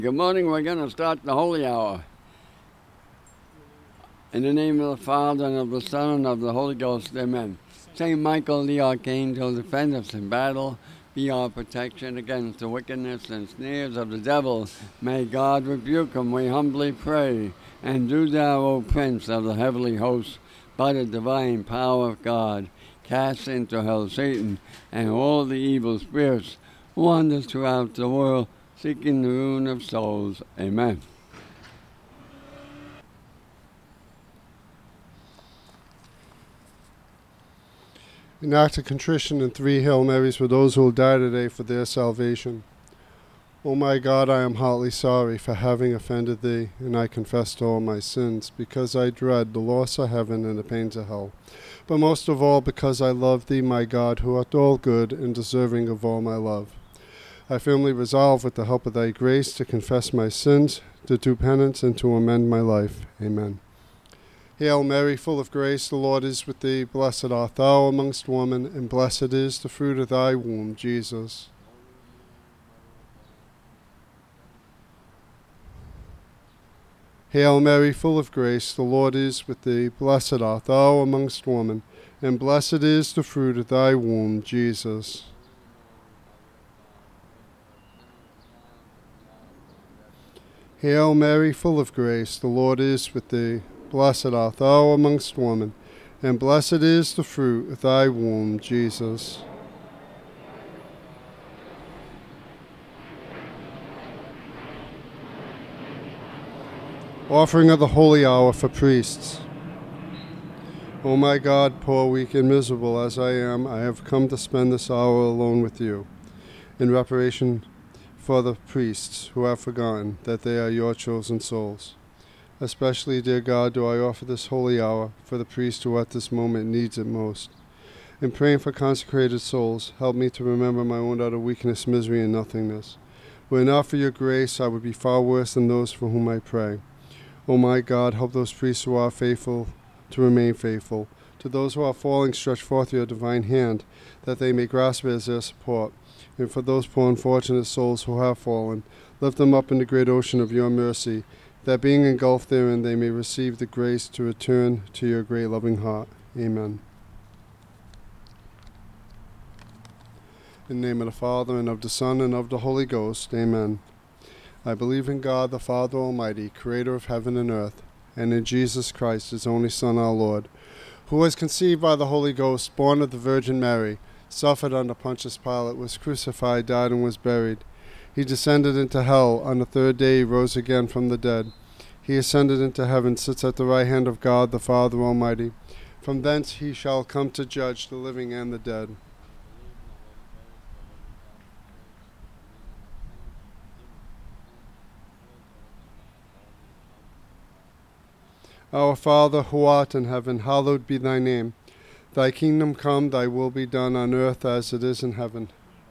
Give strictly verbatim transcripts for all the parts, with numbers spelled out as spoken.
Good morning. We're going to start the Holy Hour. In the name of the Father, and of the Son, and of the Holy Ghost, amen. Saint Michael the Archangel, defend us in battle. Be our protection against the wickedness and snares of the devil. May God rebuke him, we humbly pray. And do thou, O Prince of the heavenly hosts, by the divine power of God, cast into hell Satan and all the evil spirits who wander throughout the world, seeking the ruin of souls. Amen. An act of contrition and three Hail Marys for those who will die today for their salvation. O my God, I am heartily sorry for having offended thee, and I confess all my sins, because I dread the loss of heaven and the pains of hell. But most of all, because I love thee, my God, who art all good and deserving of all my love. I firmly resolve, with the help of thy grace, to confess my sins, to do penance, and to amend my life. Amen. Hail Mary, full of grace, the Lord is with thee. Blessed art thou amongst women, and blessed is the fruit of thy womb, Jesus. Hail Mary, full of grace, the Lord is with thee. Blessed art thou amongst women, and blessed is the fruit of thy womb, Jesus. Hail Mary, full of grace, the Lord is with thee. Blessed art thou amongst women, and blessed is the fruit of thy womb, Jesus. Offering of the Holy Hour for priests. O my God, poor, weak, and miserable as I am, I have come to spend this hour alone with you, in reparation for the priests who have forgotten that they are your chosen souls. Especially, dear God, do I offer this holy hour for the priest who at this moment needs it most. In praying for consecrated souls, help me to remember my own utter weakness, misery, and nothingness. Were it not for your grace, I would be far worse than those for whom I pray. O my God, help those priests who are faithful to remain faithful. To those who are falling, stretch forth your divine hand, that they may grasp it as their support. And for those poor unfortunate souls who have fallen, lift them up in the great ocean of your mercy, that being engulfed therein they may receive the grace to return to your great loving heart. Amen. In the name of the Father, and of the Son, and of the Holy Ghost. Amen. I believe in God, the Father Almighty, creator of heaven and earth, and in Jesus Christ, his only Son, our Lord, who was conceived by the Holy Ghost, born of the Virgin Mary, suffered under Pontius Pilate, was crucified, died, and was buried. He descended into hell. On the third day he rose again from the dead. He ascended into heaven, sits at the right hand of God, the Father Almighty. From thence he shall come to judge the living and the dead. Our Father, who art in heaven, hallowed be thy name. Thy kingdom come, thy will be done on earth as it is in heaven.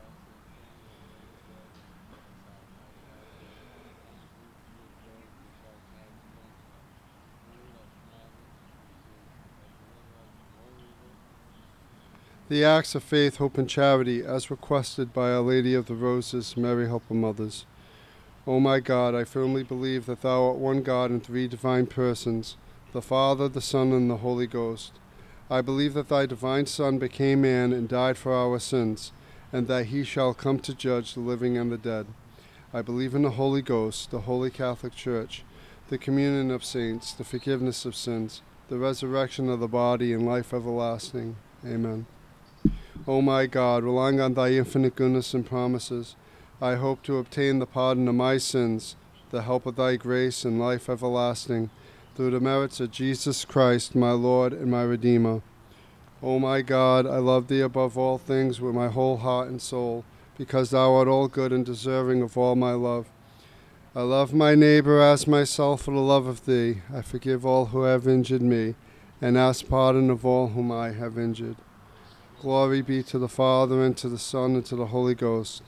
The acts of faith, hope, and charity, as requested by Our Lady of the Roses, Mary, help of mothers. O my God, I firmly believe that thou art one God in three divine persons, the Father, the Son, and the Holy Ghost. I believe that thy divine Son became man and died for our sins, and that he shall come to judge the living and the dead. I believe in the Holy Ghost, the Holy Catholic Church, the communion of saints, the forgiveness of sins, the resurrection of the body, and life everlasting. Amen. O my God, relying on thy infinite goodness and promises, I hope to obtain the pardon of my sins, the help of thy grace, and life everlasting, through the merits of Jesus Christ, my Lord and my Redeemer. O my God, I love thee above all things with my whole heart and soul, because thou art all good and deserving of all my love. I love my neighbor as myself for the love of thee. I forgive all who have injured me, and ask pardon of all whom I have injured. Glory be to the Father, and to the Son, and to the Holy Ghost.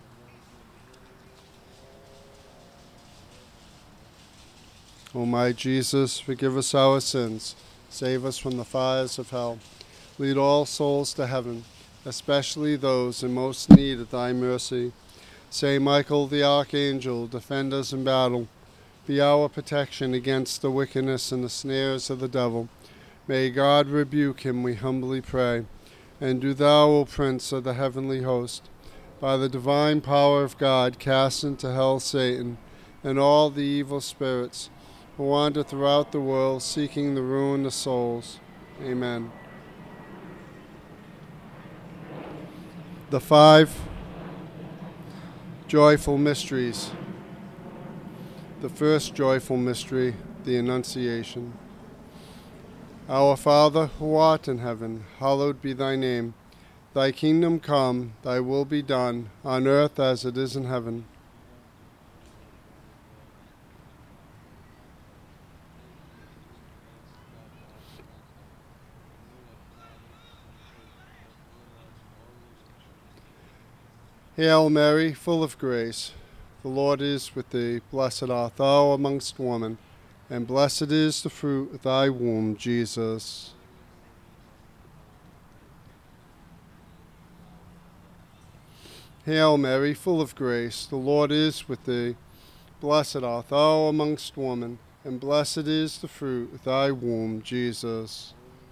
O my Jesus, forgive us our sins, save us from the fires of hell. Lead all souls to heaven, especially those in most need of thy mercy. Saint Michael the Archangel, defend us in battle. Be our protection against the wickedness and the snares of the devil. May God rebuke him, we humbly pray. And do thou, O Prince of the heavenly host, by the divine power of God, cast into hell Satan and all the evil spirits who wander throughout the world seeking the ruin of souls. Amen. The five joyful mysteries. The first joyful mystery, the Annunciation. Our Father, who art in heaven, hallowed be thy name. Thy kingdom come, thy will be done, on earth as it is in heaven. Hail Mary, full of grace, the Lord is with thee. Blessed art thou amongst women, and blessed is the fruit of thy womb, Jesus. Hail Mary, full of grace, the Lord is with thee. Blessed art thou amongst women, and blessed is the fruit of thy womb, Jesus.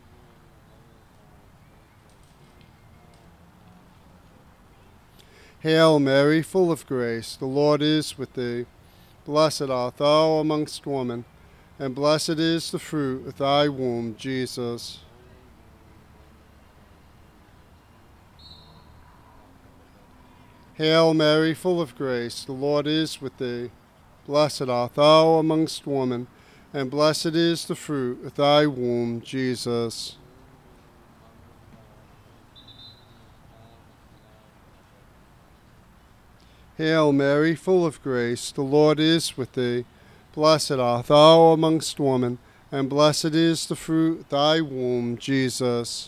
Hail Mary, full of grace, the Lord is with thee. Blessed art thou amongst women, and blessed is the fruit of thy womb, Jesus. Hail Mary, full of grace, the Lord is with thee. Blessed art thou amongst women, and blessed is the fruit of thy womb, Jesus. Hail Mary, full of grace, the Lord is with thee. Blessed art thou amongst women, and blessed is the fruit of thy womb, Jesus.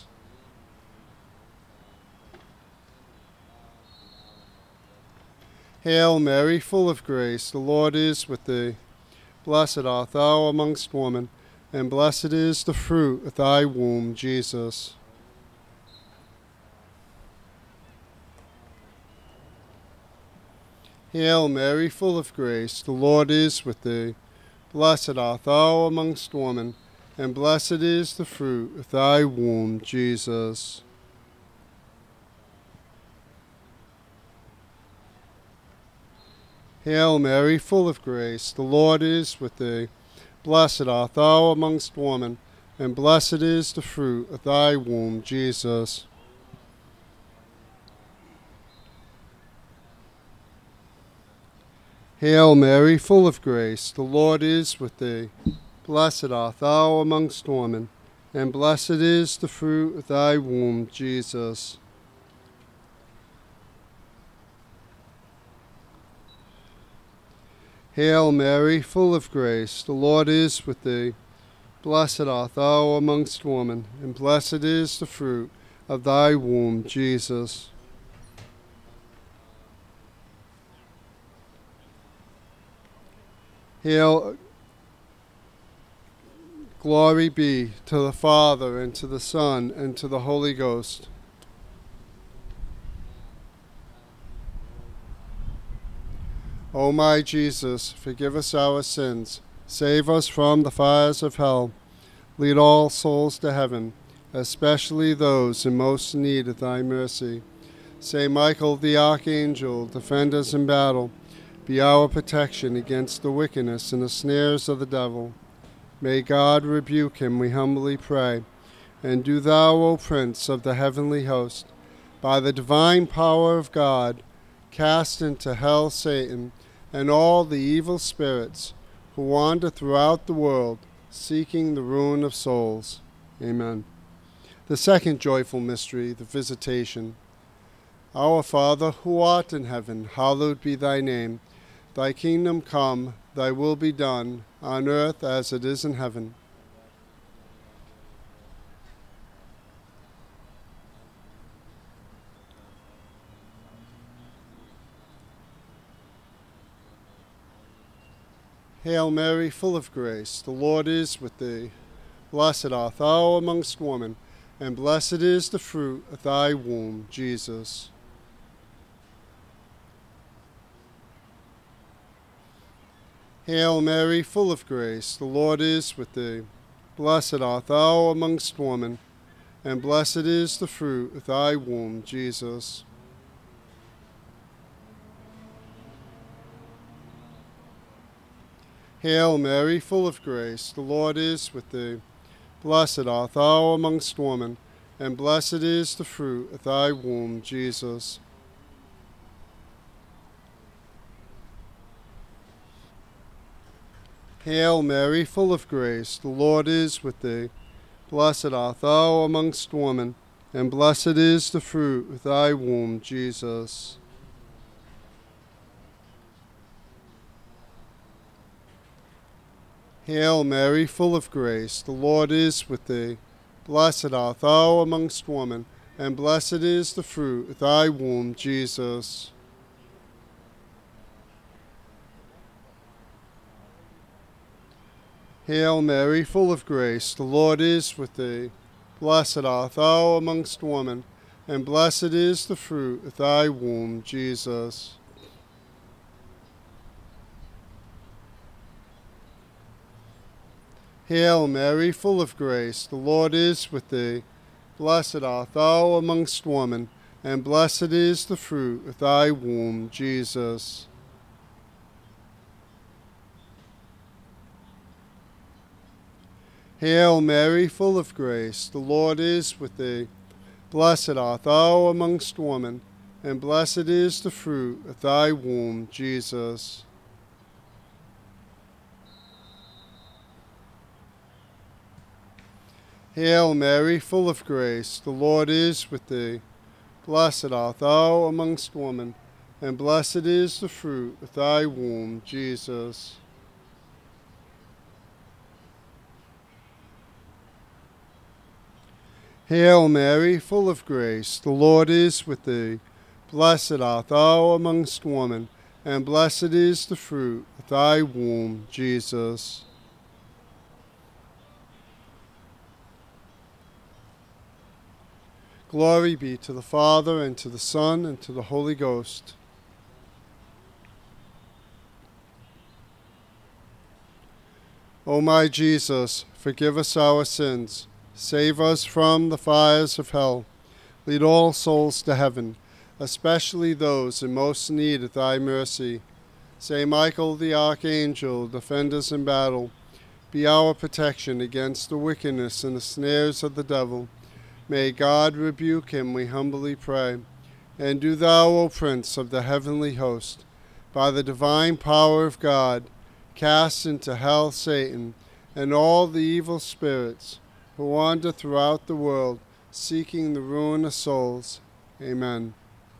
Hail Mary, full of grace, the Lord is with thee. Blessed art thou amongst women, and blessed is the fruit of thy womb, Jesus. Hail Mary, full of grace, the Lord is with thee. Blessed art thou amongst women, and blessed is the fruit of thy womb, Jesus. Hail Mary, full of grace, the Lord is with thee. Blessed art thou amongst women, and blessed is the fruit of thy womb, Jesus. Hail Mary, full of grace, the Lord is with thee. Blessed art thou amongst women, and blessed is the fruit of thy womb, Jesus. Hail Mary, full of grace, the Lord is with thee. Blessed art thou amongst women, and blessed is the fruit of thy womb, Jesus. Hail, glory be to the Father, and to the Son, and to the Holy Ghost. O my Jesus, forgive us our sins, save us from the fires of hell, lead all souls to heaven, especially those in most need of thy mercy. Saint Michael the Archangel, defend us in battle. Be our protection against the wickedness and the snares of the devil. May God rebuke him, we humbly pray. And do thou, O Prince of the heavenly host, by the divine power of God, cast into hell Satan and all the evil spirits who wander throughout the world, seeking the ruin of souls. Amen. The second joyful mystery, the Visitation. Our Father, who art in heaven, hallowed be thy name. Thy kingdom come, thy will be done, on earth as it is in heaven. Hail Mary, full of grace, the Lord is with thee. Blessed art thou amongst women, and blessed is the fruit of thy womb, Jesus. Hail Mary, full of grace, the Lord is with thee. Blessed art thou amongst women, and blessed is the fruit of thy womb, Jesus. Hail Mary, full of grace, the Lord is with thee. Blessed art thou amongst women, and blessed is the fruit of thy womb, Jesus. Hail Mary, full of grace, the Lord is with thee. Blessed art thou amongst women, and blessed is the fruit of thy womb, Jesus. Hail Mary, full of grace, the Lord is with thee. Blessed art thou amongst women, and blessed is the fruit of thy womb, Jesus. Hail Mary, full of grace, the Lord is with thee. Blessed art thou amongst women, and blessed is the fruit of thy womb, Jesus. Hail Mary, full of grace, the Lord is with thee. Blessed art thou amongst women, and blessed is the fruit of thy womb, Jesus. Hail Mary, full of grace, the Lord is with thee. Blessed art thou amongst women, and blessed is the fruit of thy womb, Jesus. Hail Mary, full of grace, the Lord is with thee. Blessed art thou amongst women, and blessed is the fruit of thy womb, Jesus. Hail Mary, full of grace, the Lord is with thee. Blessed art thou amongst women, and blessed is the fruit of thy womb, Jesus. Glory be to the Father, and to the Son, and to the Holy Ghost. O my Jesus, forgive us our sins. Save us from the fires of hell. Lead all souls to heaven, especially those in most need of thy mercy. Saint Michael the Archangel, defend us in battle. Be our protection against the wickedness and the snares of the devil. May God rebuke him, we humbly pray. And do thou, O Prince of the heavenly host, by the divine power of God, cast into hell Satan and all the evil spirits who wander throughout the world, seeking the ruin of souls. Amen.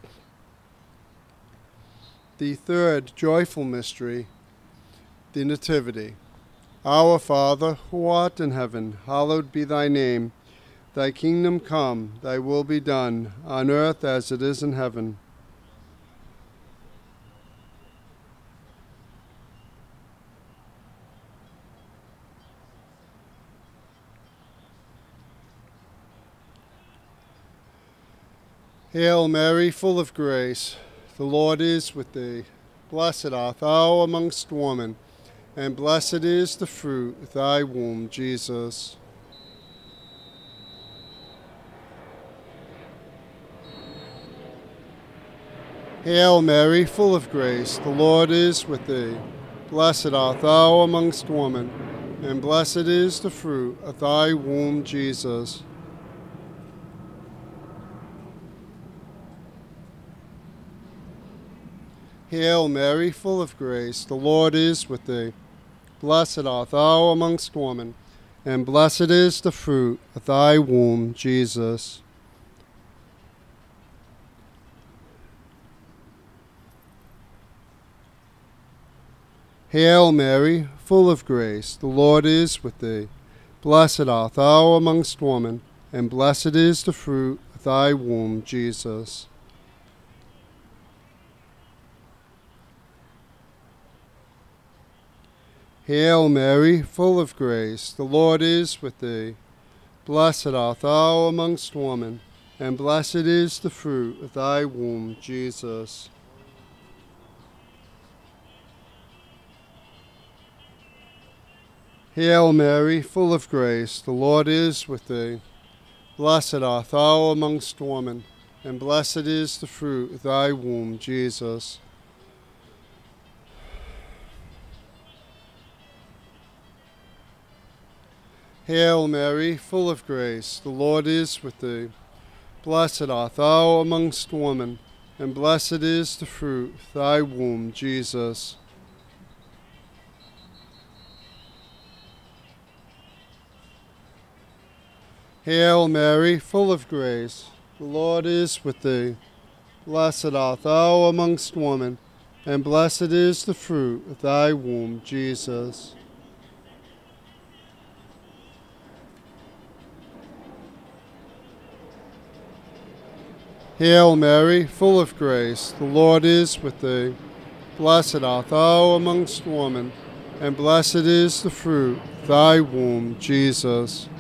The third joyful mystery, the Nativity. Our Father, who art in heaven, hallowed be thy name. Thy kingdom come, thy will be done, on earth as it is in heaven. Hail Mary, full of grace, the Lord is with thee. Blessed art thou amongst women, and blessed is the fruit of thy womb, Jesus. Hail Mary, full of grace, the Lord is with thee. Blessed art thou amongst women, and blessed is the fruit of thy womb, Jesus. Hail Mary, full of grace, the Lord is with thee. Blessed art thou amongst women, and blessed is the fruit of thy womb, Jesus. Hail Mary, full of grace, the Lord is with thee. Blessed art thou amongst women, and blessed is the fruit of thy womb, Jesus. Hail Mary, full of grace, the Lord is with thee. Blessed art thou amongst women, and blessed is the fruit of thy womb, Jesus. Hail Mary, full of grace, the Lord is with thee. Blessed art thou amongst women, and blessed is the fruit of thy womb, Jesus. Hail Mary, full of grace, the Lord is with thee. Blessed art thou amongst women, and blessed is the fruit of thy womb, Jesus. Hail Mary, full of grace, the Lord is with thee. Blessed art thou amongst women, and blessed is the fruit of thy womb, Jesus. Hail Mary, full of grace, the Lord is with thee. Blessed art thou amongst women, and blessed is the fruit of thy womb, Jesus.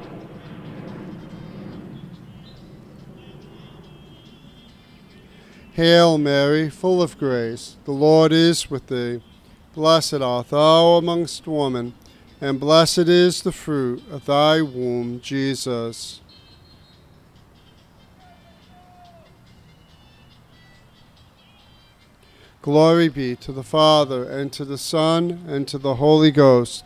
Hail Mary, full of grace, the Lord is with thee. Blessed art thou amongst women, and blessed is the fruit of thy womb, Jesus. Glory be to the Father, and to the Son, and to the Holy Ghost.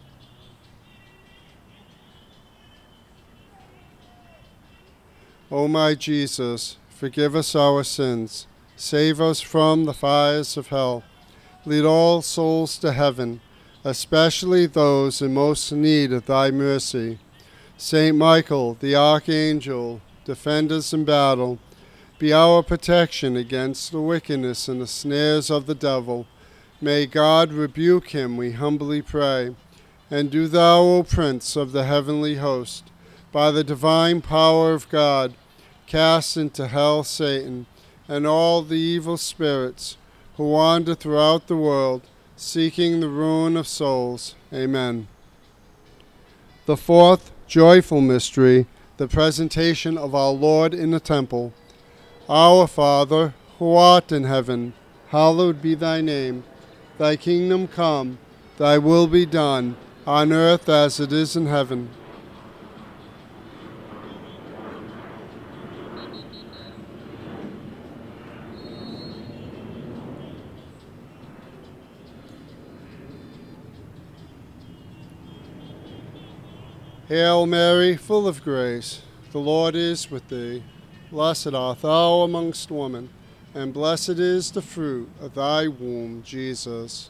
O my Jesus, forgive us our sins, save us from the fires of hell, lead all souls to heaven, especially those in most need of thy mercy. Saint Michael, the Archangel, defend us in battle. Be our protection against the wickedness and the snares of the devil. May God rebuke him, we humbly pray. And do thou, O Prince of the heavenly host, by the divine power of God, cast into hell Satan and all the evil spirits who wander throughout the world, seeking the ruin of souls. Amen. The fourth joyful mystery, the presentation of our Lord in the temple. Our Father, who art in heaven, hallowed be thy name. Thy kingdom come, thy will be done, on earth as it is in heaven. Hail Mary, full of grace, the Lord is with thee. Blessed art thou amongst women, and blessed is the fruit of thy womb, Jesus.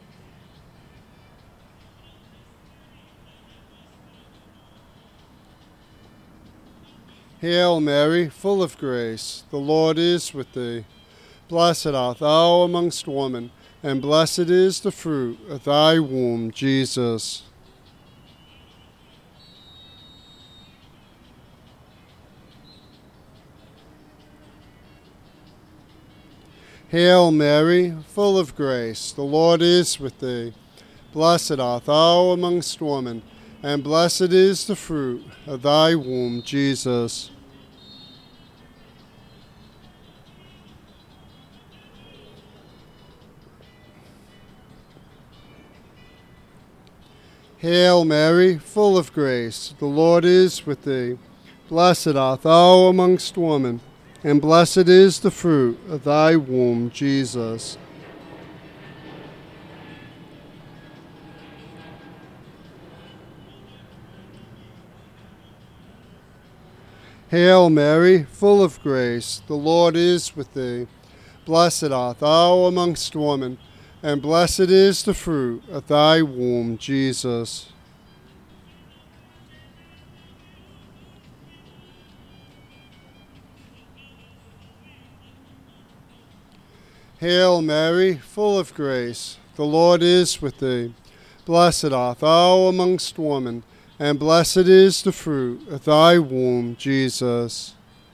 Hail Mary, full of grace, the Lord is with thee. Blessed art thou amongst women, and blessed is the fruit of thy womb, Jesus. Hail Mary, full of grace, the Lord is with thee. Blessed art thou amongst women, and blessed is the fruit of thy womb, Jesus. Hail Mary, full of grace, the Lord is with thee. Blessed art thou amongst women, and blessed is the fruit of thy womb, Jesus. Hail Mary, full of grace, the Lord is with thee. Blessed art thou amongst women, and blessed is the fruit of thy womb, Jesus. Hail Mary, full of grace, the Lord is with thee. Blessed art thou amongst women, and blessed is the fruit of thy womb, Jesus.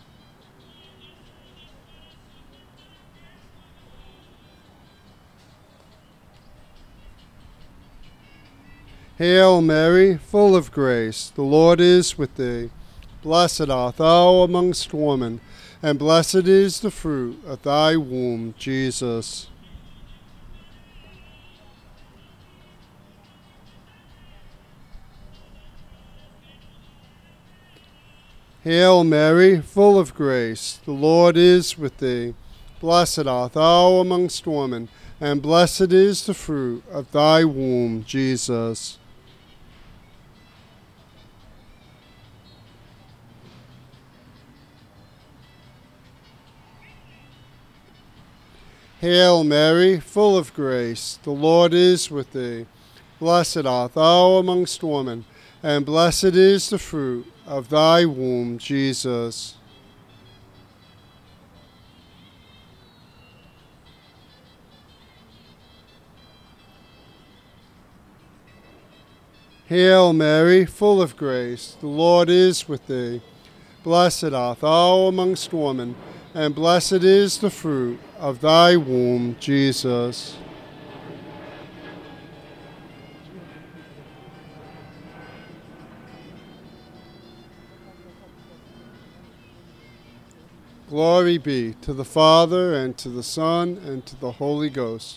Hail Mary, full of grace, the Lord is with thee. Blessed art thou amongst women, and blessed is the fruit of thy womb, Jesus. Hail Mary, full of grace, the Lord is with thee. Blessed art thou amongst women, and blessed is the fruit of thy womb, Jesus. Hail Mary, full of grace, the Lord is with thee. Blessed art thou amongst women, and blessed is the fruit of thy womb, Jesus. Hail Mary, full of grace, the Lord is with thee. Blessed art thou amongst women, and blessed is the fruit of thy womb, Jesus. Glory be to the Father, and to the Son, and to the Holy Ghost.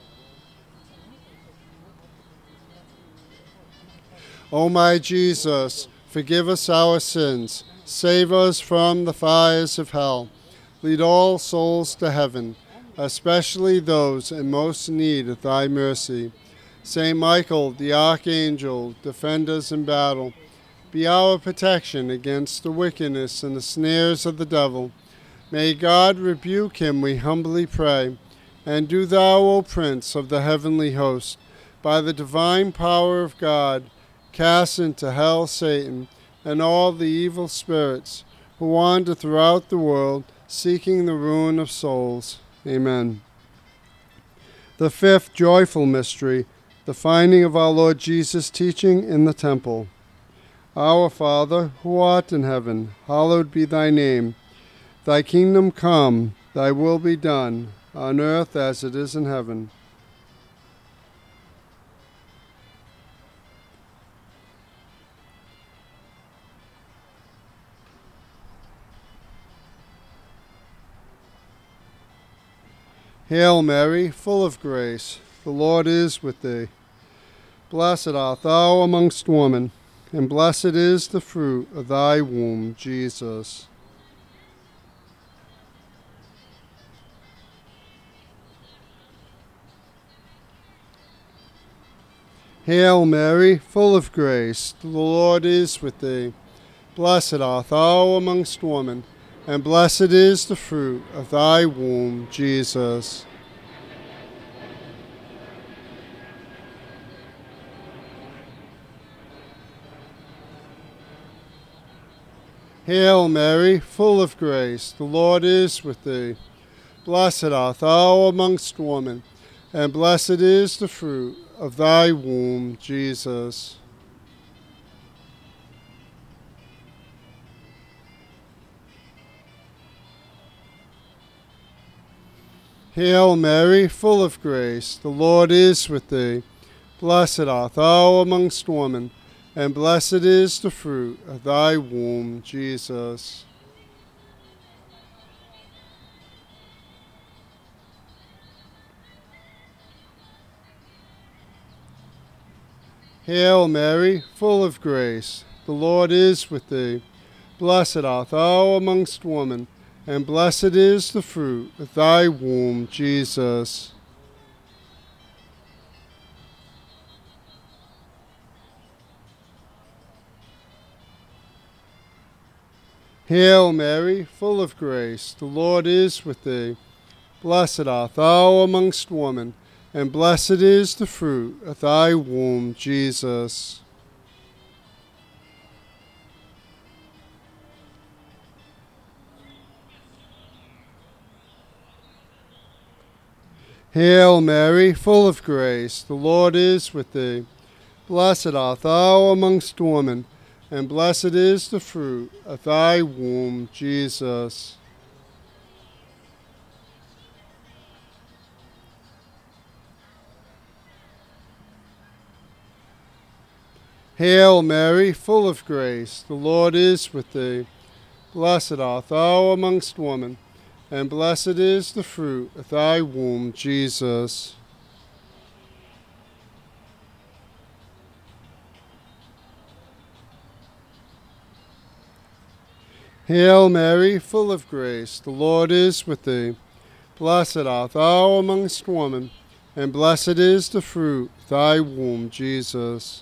O my Jesus, forgive us our sins, save us from the fires of hell. Lead all souls to heaven, especially those in most need of thy mercy. Saint Michael, the Archangel, defend us in battle. Be our protection against the wickedness and the snares of the devil. May God rebuke him, we humbly pray. And do thou, O Prince of the heavenly host, by the divine power of God, cast into hell Satan and all the evil spirits who wander throughout the world, seeking the ruin of souls. Amen. The fifth joyful mystery, the finding of our Lord Jesus teaching in the temple. Our Father, who art in heaven, hallowed be thy name. Thy kingdom come, thy will be done, on earth as it is in heaven. Hail Mary, full of grace, the Lord is with thee. Blessed art thou amongst women, and blessed is the fruit of thy womb, Jesus. Hail Mary, full of grace, the Lord is with thee. Blessed art thou amongst women, and blessed is the fruit of thy womb, Jesus. Hail Mary, full of grace, the Lord is with thee. Blessed art thou amongst women, and blessed is the fruit of thy womb, Jesus. Hail Mary, full of grace, the Lord is with thee. Blessed art thou amongst women, and blessed is the fruit of thy womb, Jesus. Hail Mary, full of grace, the Lord is with thee. Blessed art thou amongst women, and blessed is the fruit of thy womb, Jesus. Hail Mary, full of grace, the Lord is with thee. Blessed art thou amongst women, and blessed is the fruit of thy womb, Jesus. Hail Mary, full of grace, the Lord is with thee. Blessed art thou amongst women, and blessed is the fruit of thy womb, Jesus. Hail Mary, full of grace, the Lord is with thee. Blessed art thou amongst women, and blessed is the fruit of thy womb, Jesus. Hail Mary, full of grace, the Lord is with thee. Blessed art thou amongst women, and blessed is the fruit of thy womb, Jesus.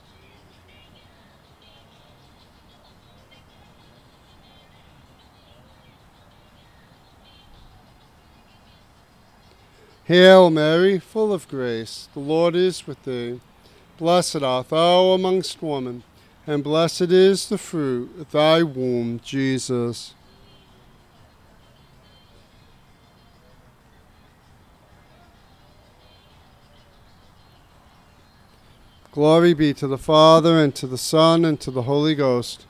Hail Mary, full of grace, the Lord is with thee. Blessed art thou amongst women, and blessed is the fruit of thy womb, Jesus. Glory be to the Father, and to the Son, and to the Holy Ghost.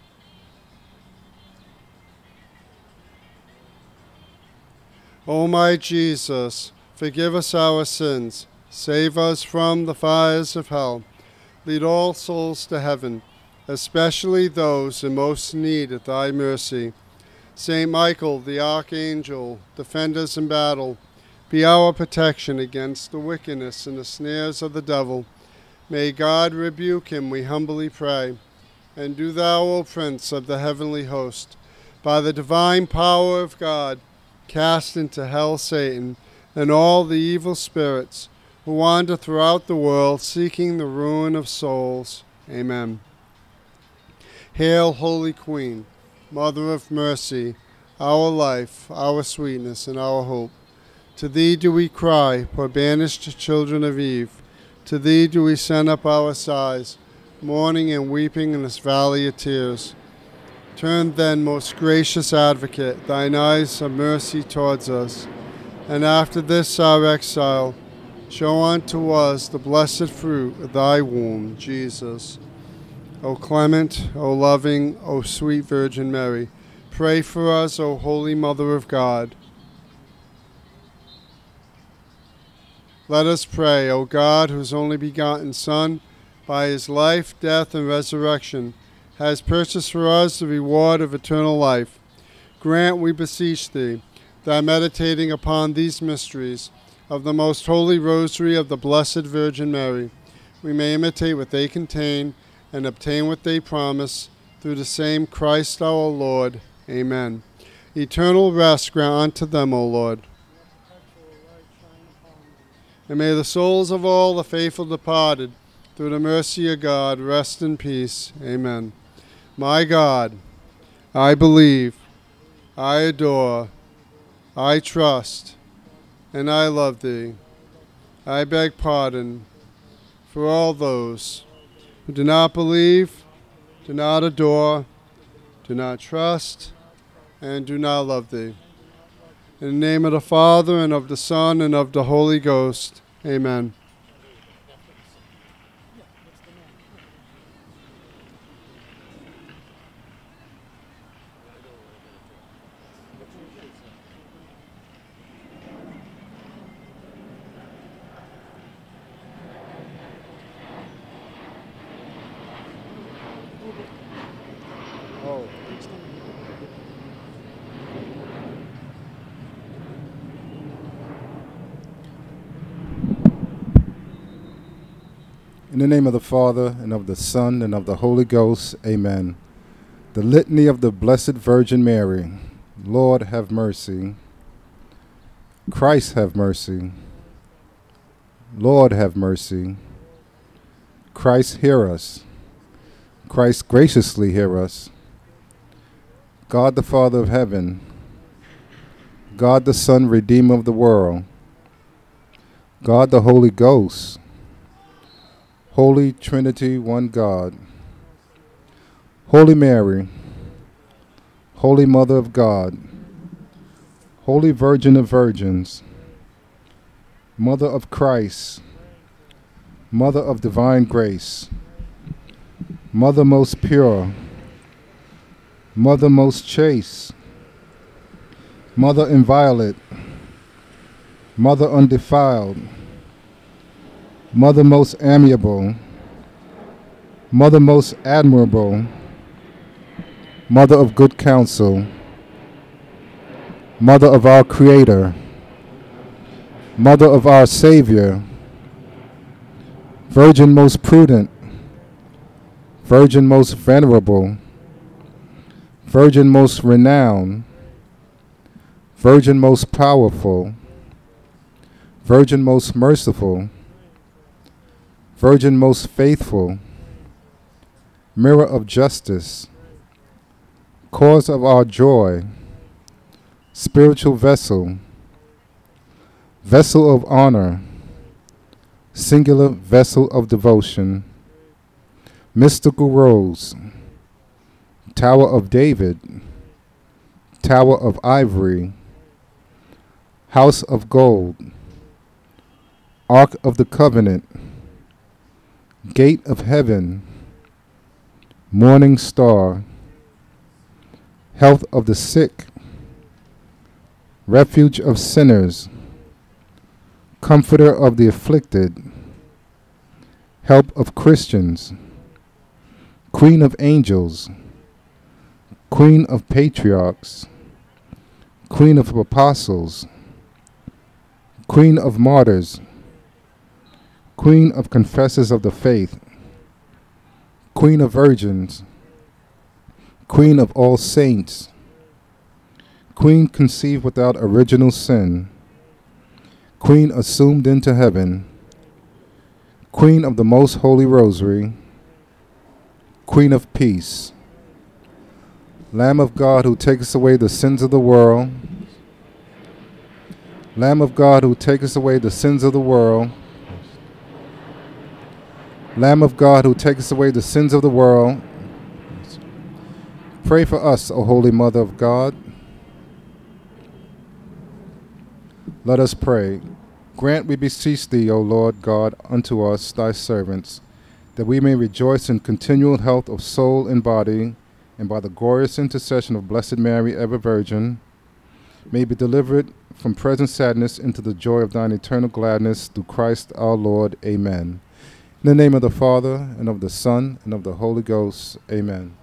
O my Jesus, forgive us our sins, save us from the fires of hell, lead all souls to heaven, especially those in most need of thy mercy. Saint Michael, the Archangel, defend us in battle, be our protection against the wickedness and the snares of the devil. May God rebuke him, we humbly pray. And do thou, O Prince of the heavenly host, by the divine power of God, cast into hell Satan and all the evil spirits who wander throughout the world seeking the ruin of souls. Amen. Hail, Holy Queen, Mother of mercy, our life, our sweetness, and our hope. To thee do we cry, poor banished children of Eve. To thee do we send up our sighs, mourning and weeping in this valley of tears. Turn then, most gracious Advocate, thine eyes of mercy towards us, and after this our exile, show unto us the blessed fruit of thy womb, Jesus. O clement, O loving, O sweet Virgin Mary, pray for us, O Holy Mother of God. Let us pray, O God, whose only begotten Son, by his life, death, and resurrection, has purchased for us the reward of eternal life. Grant, we beseech thee, that meditating upon these mysteries of the most holy rosary of the Blessed Virgin Mary, we may imitate what they contain and obtain what they promise, through the same Christ our Lord. Amen. Eternal rest grant unto them, O Lord. And may the souls of all the faithful departed, through the mercy of God, rest in peace. Amen. My God, I believe, I adore, I trust, and I love thee. I beg pardon for all those who do not believe, do not adore, do not trust, and do not love thee. In the name of the Father, and of the Son, and of the Holy Ghost. Amen. Oh. In the name of the Father, and of the Son, and of the Holy Ghost. Amen. The Litany of the Blessed Virgin Mary. Lord, have mercy. Christ, have mercy. Lord, have mercy. Christ, hear us. Christ, graciously hear us. God the Father of heaven, God the Son, Redeemer of the world, God the Holy Ghost, Holy Trinity, one God, Holy Mary, Holy Mother of God, Holy Virgin of Virgins, Mother of Christ, Mother of divine grace, Mother most pure, Mother most chaste, Mother inviolate, Mother undefiled, Mother most amiable, Mother most admirable, Mother of good counsel, Mother of our Creator, Mother of our Savior, Virgin most prudent, Virgin most venerable, Virgin most renowned, Virgin most powerful, Virgin most merciful, Virgin most faithful, Mirror of justice, cause of our joy, spiritual vessel, vessel of honor, singular vessel of devotion, mystical rose, Tower of David, Tower of Ivory, House of Gold, Ark of the Covenant, Gate of Heaven, Morning Star, Health of the Sick, Refuge of Sinners, Comforter of the Afflicted, Help of Christians, Queen of Angels, Queen of Patriarchs, Queen of Apostles, Queen of Martyrs, Queen of Confessors of the Faith, Queen of Virgins, Queen of all saints, Queen conceived without original sin, Queen assumed into heaven, Queen of the Most Holy Rosary, Queen of Peace, Lamb of God who taketh away the sins of the world, Lamb of God who taketh away the sins of the world, Lamb of God who taketh away the sins of the world, pray for us, O Holy Mother of God. Let us pray. Grant, we beseech thee, O Lord God, unto us, thy servants, that we may rejoice in continual health of soul and body, and by the glorious intercession of Blessed Mary, ever Virgin, may be delivered from present sadness into the joy of thine eternal gladness, through Christ our Lord. Amen. In the name of the Father, and of the Son, and of the Holy Ghost. Amen.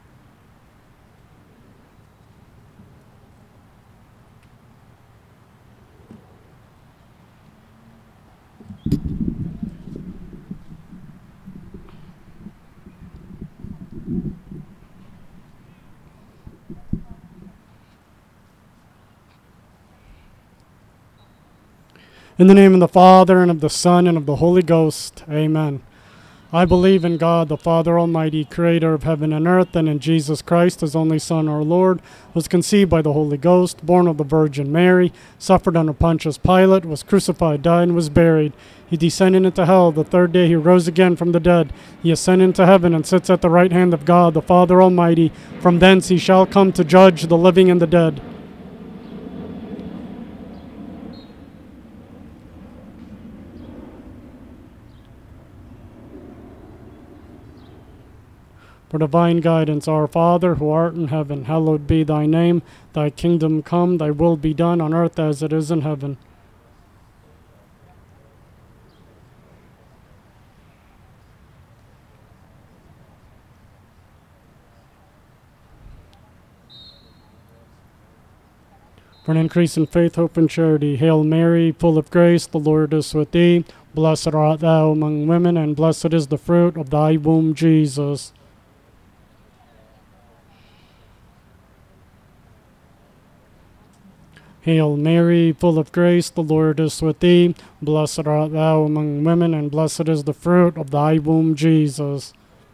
In the name of the Father, and of the Son, and of the Holy Ghost. Amen. I believe in God, the Father Almighty, creator of heaven and earth, and in Jesus Christ, his only Son, our Lord, was conceived by the Holy Ghost, born of the Virgin Mary, suffered under Pontius Pilate, was crucified, died, and was buried. He descended into hell. The third day he rose again from the dead. He ascended into heaven and sits at the right hand of God, the Father Almighty. From thence he shall come to judge the living and the dead. For divine guidance, our Father, who art in heaven, hallowed be thy name. Thy kingdom come, thy will be done on earth as it is in heaven. For an increase in faith, hope, and charity, Hail Mary, full of grace, the Lord is with thee. Blessed art thou among women, and blessed is the fruit of thy womb, Jesus. Hail Mary, full of grace, the Lord is with thee. Blessed art thou among women, and blessed is the fruit of thy womb, Jesus.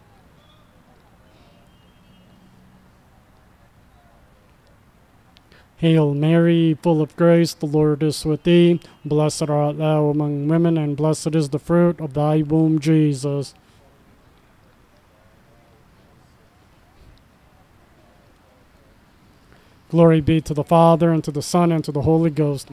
Hail Mary, full of grace, the Lord is with thee. Blessed art thou among women, and blessed is the fruit of thy womb, Jesus. Glory be to the Father, and to the Son, and to the Holy Ghost.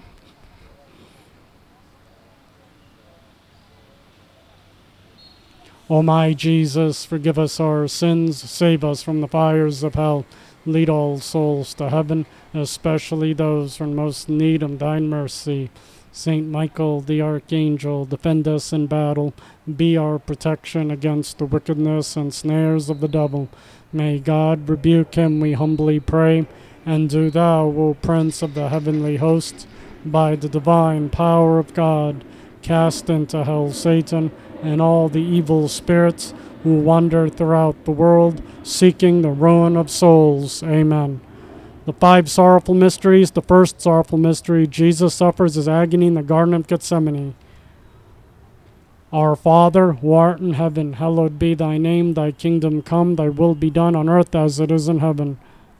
O my Jesus, forgive us our sins, save us from the fires of hell. Lead all souls to heaven, especially those who are in most need of thine mercy. Saint Michael, the Archangel, defend us in battle. Be our protection against the wickedness and snares of the devil. May God rebuke him, we humbly pray. And do thou, O Prince of the heavenly host, by the divine power of God, cast into hell Satan and all the evil spirits who wander throughout the world, seeking the ruin of souls. Amen. The five sorrowful mysteries. The first sorrowful mystery, Jesus suffers his agony in the Garden of Gethsemane. Our Father, who art in heaven, hallowed be thy name. Thy kingdom come, thy will be done on earth as it is in heaven.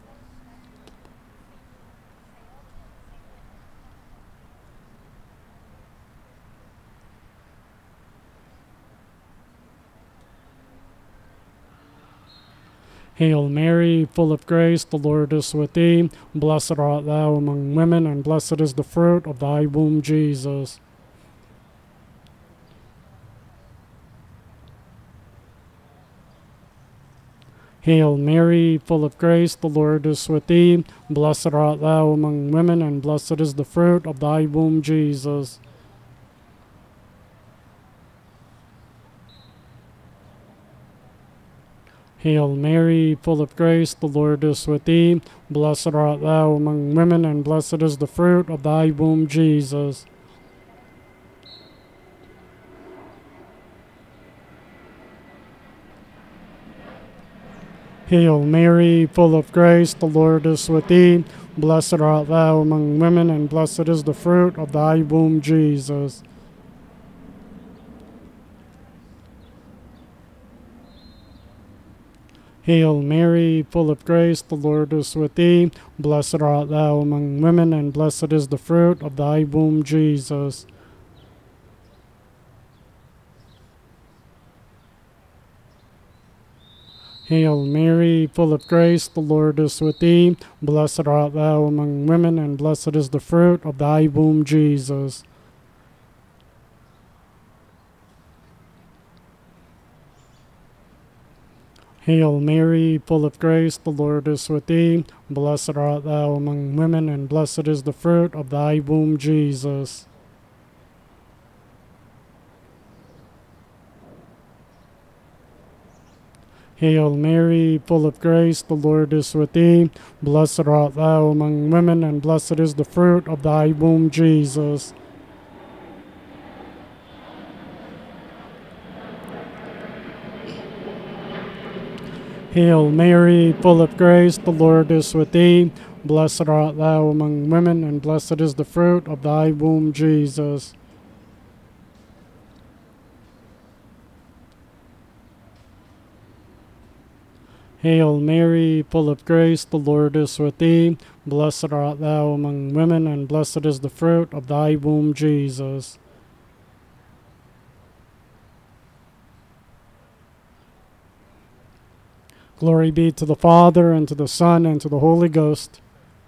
Hail Mary, full of grace, the Lord is with thee. Blessed art thou among women, and blessed is the fruit of thy womb, Jesus. Hail Mary, full of grace, the Lord is with thee. Blessed art thou among women, and blessed is the fruit of thy womb, Jesus. Hail Mary, full of grace, the Lord is with thee. Blessed art thou among women, and blessed is the fruit of thy womb, Jesus. Hail Mary, full of grace, the Lord is with thee. Blessed art thou among women, and blessed is the fruit of thy womb, Jesus. Hail Mary, full of grace, the Lord is with thee. Blessed art thou among women, and blessed is the fruit of thy womb, Jesus. Hail Mary, full of grace, the Lord is with thee. Blessed art thou among women, and blessed is the fruit of thy womb, Jesus. Hail Mary, full of grace, the Lord is with thee. Blessed art thou among women, and blessed is the fruit of thy womb, Jesus. Hail Mary, full of grace, the Lord is with thee. Blessed art thou among women, and blessed is the fruit of thy womb, Jesus. Hail Mary, full of grace, the Lord is with thee. Blessed art thou among women, and blessed is the fruit of thy womb, Jesus. Hail Mary, full of grace, the Lord is with thee. Blessed art thou among women, and blessed is the fruit of thy womb, Jesus. Glory be to the Father, and to the Son, and to the Holy Ghost.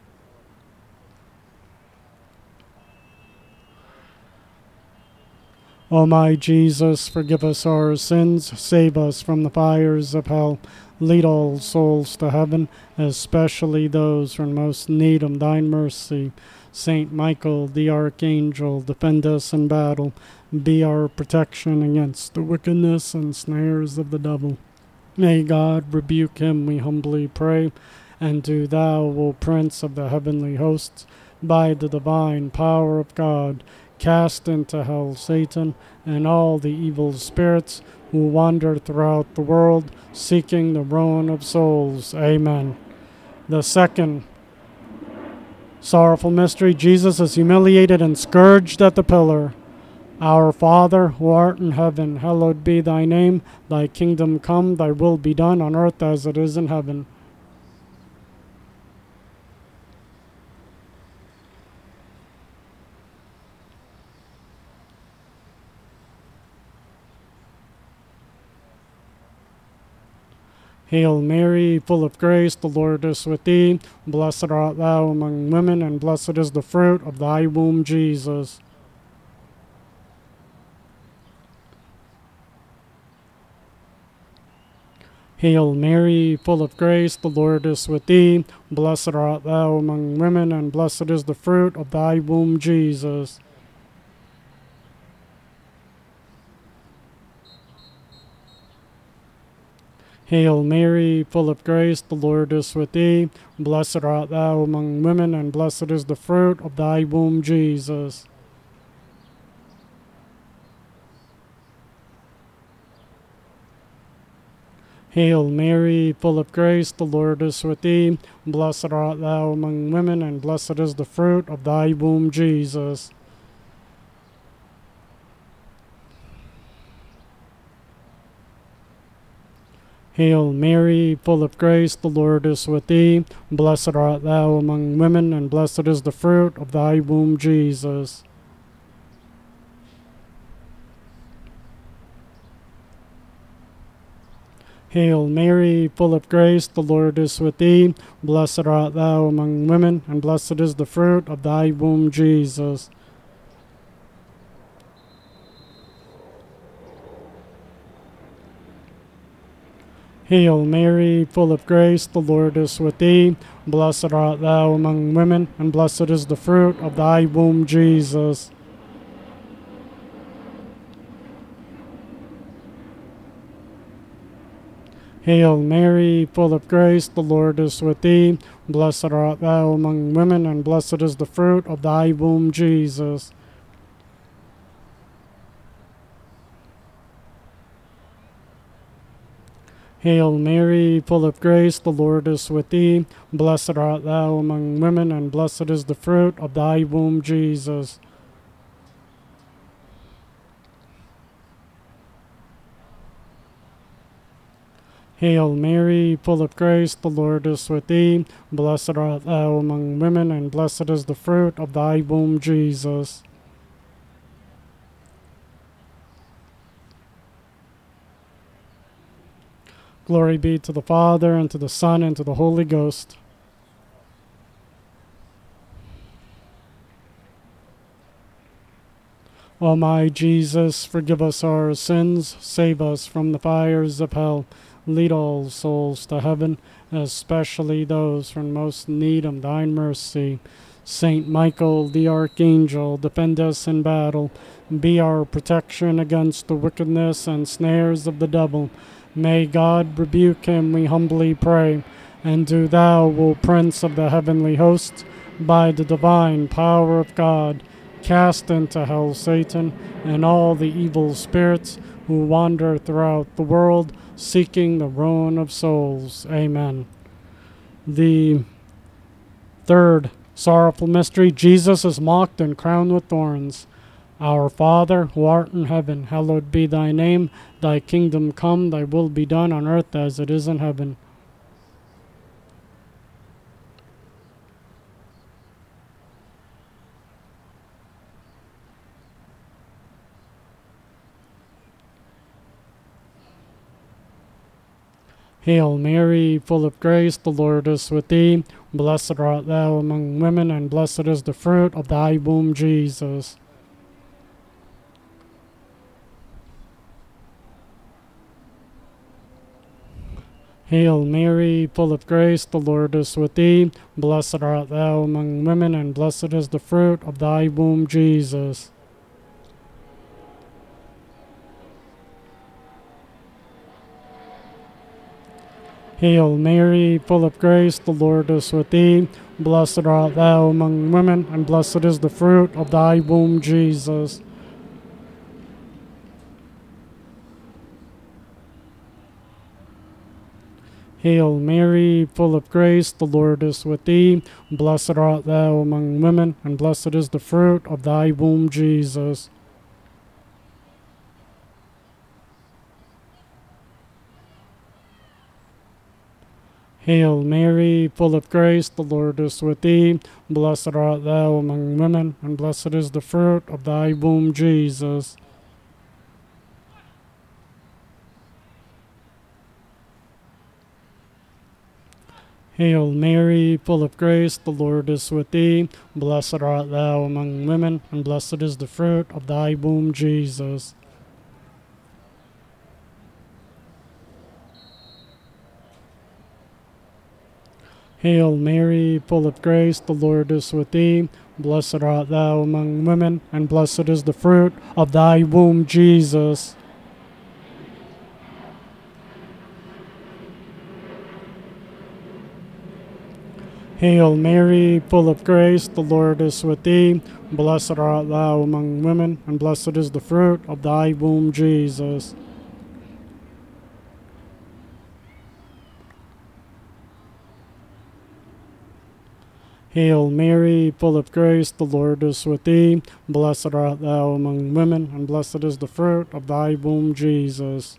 O my Jesus, forgive us our sins, save us from the fires of hell. Lead all souls to heaven, especially those who are in most need of thine mercy. Saint Michael, the Archangel, defend us in battle. Be our protection against the wickedness and snares of the devil. May God rebuke him, we humbly pray. And do thou, O Prince of the heavenly hosts, by the divine power of God, cast into hell Satan and all the evil spirits who wander throughout the world, seeking the ruin of souls. Amen. The second sorrowful mystery, Jesus is humiliated and scourged at the pillar. Our Father, who art in heaven, hallowed be thy name. Thy kingdom come, thy will be done on earth as it is in heaven. Hail Mary, full of grace, the Lord is with thee. Blessed art thou among women, and blessed is the fruit of thy womb, Jesus. Hail Mary, full of grace, the Lord is with thee. Blessed art thou among women, and blessed is the fruit of thy womb, Jesus. Hail Mary, full of grace, the Lord is with thee. Blessed art thou among women, and blessed is the fruit of thy womb, Jesus. Hail Mary, full of grace, the Lord is with thee. Blessed art thou among women, and blessed is the fruit of thy womb, Jesus. Hail Mary, full of grace, the Lord is with thee. Blessed art thou among women, and blessed is the fruit of thy womb, Jesus. Hail Mary, full of grace, the Lord is with thee. Blessed art thou among women, and blessed is the fruit of thy womb, Jesus. Hail Mary, full of grace, the Lord is with thee. Blessed art thou among women, and blessed is the fruit of thy womb, Jesus. Hail Mary, full of grace, the Lord is with thee. Blessed art thou among women, and blessed is the fruit of thy womb, Jesus. Hail Mary, full of grace, the Lord is with thee. Blessed art thou among women, and blessed is the fruit of thy womb, Jesus. Hail Mary, full of grace, the Lord is with thee. Blessed art thou among women, and blessed is the fruit of thy womb, Jesus. Glory be to the Father, and to the Son, and to the Holy Ghost. O my Jesus, forgive us our sins, save us from the fires of hell. Lead all souls to heaven, especially those who are in most need of thine mercy. Saint Michael the Archangel, defend us in battle. Be our protection against the wickedness and snares of the devil. May God rebuke him, we humbly pray. And do thou, O Prince of the heavenly hosts, by the divine power of God, cast into hell Satan and all the evil spirits who wander throughout the world, seeking the ruin of souls. Amen. The third sorrowful mystery, Jesus is mocked and crowned with thorns. Our Father, who art in heaven, hallowed be thy name. Thy kingdom come, thy will be done on earth as it is in heaven. Hail Mary, full of grace, the Lord is with thee. Blessed art thou among women, and blessed is the fruit of thy womb, Jesus. Hail Mary, full of grace, the Lord is with thee. Blessed art thou among women, and blessed is the fruit of thy womb, Jesus. Hail Mary, full of grace, the Lord is with thee. Blessed art thou among women, and blessed is the fruit of thy womb, Jesus. Hail Mary, full of grace, the Lord is with thee. Blessed art thou among women, and blessed is the fruit of thy womb, Jesus. Hail Mary, full of grace, the Lord is with thee. Blessed art thou among women, and blessed is the fruit of thy womb, Jesus. Hail Mary, full of grace, the Lord is with thee. Blessed art thou among women, and blessed is the fruit of thy womb, Jesus. Hail Mary, full of grace, the Lord is with thee. Blessed art thou among women, and blessed is the fruit of thy womb, Jesus. Hail Mary, full of grace, the Lord is with thee. Blessed art thou among women, and blessed is the fruit of thy womb, Jesus. Hail Mary, full of grace, the Lord is with thee. Blessed art thou among women, and blessed is the fruit of thy womb, Jesus.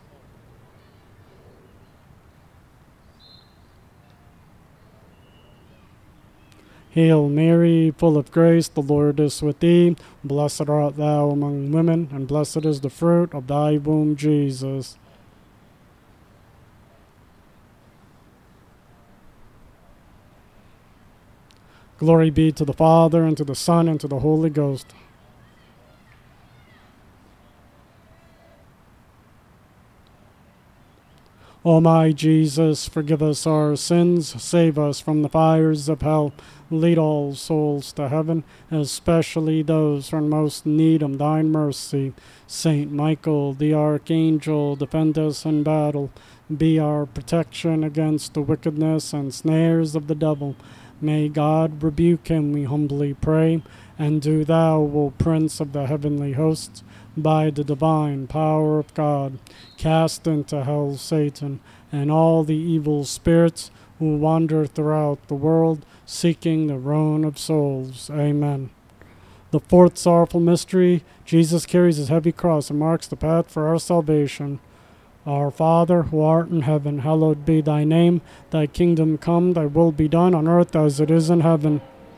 Hail Mary, full of grace, the Lord is with thee. Blessed art thou among women, and blessed is the fruit of thy womb, Jesus. Glory be to the Father, and to the Son, and to the Holy Ghost. O my Jesus, forgive us our sins, save us from the fires of hell, lead all souls to heaven, especially those who are in most need of thine mercy. Saint Michael, the archangel, defend us in battle. Be our protection against the wickedness and snares of the devil. May God rebuke him, we humbly pray. And do thou, O Prince of the heavenly hosts, by the divine power of God, cast into hell Satan and all the evil spirits who wander throughout the world, seeking the ruin of souls. Amen. The fourth sorrowful mystery, Jesus carries his heavy cross and marks the path for our salvation. Our Father, who art in heaven, hallowed be thy name. Thy kingdom come, thy will be done on earth as it is in heaven.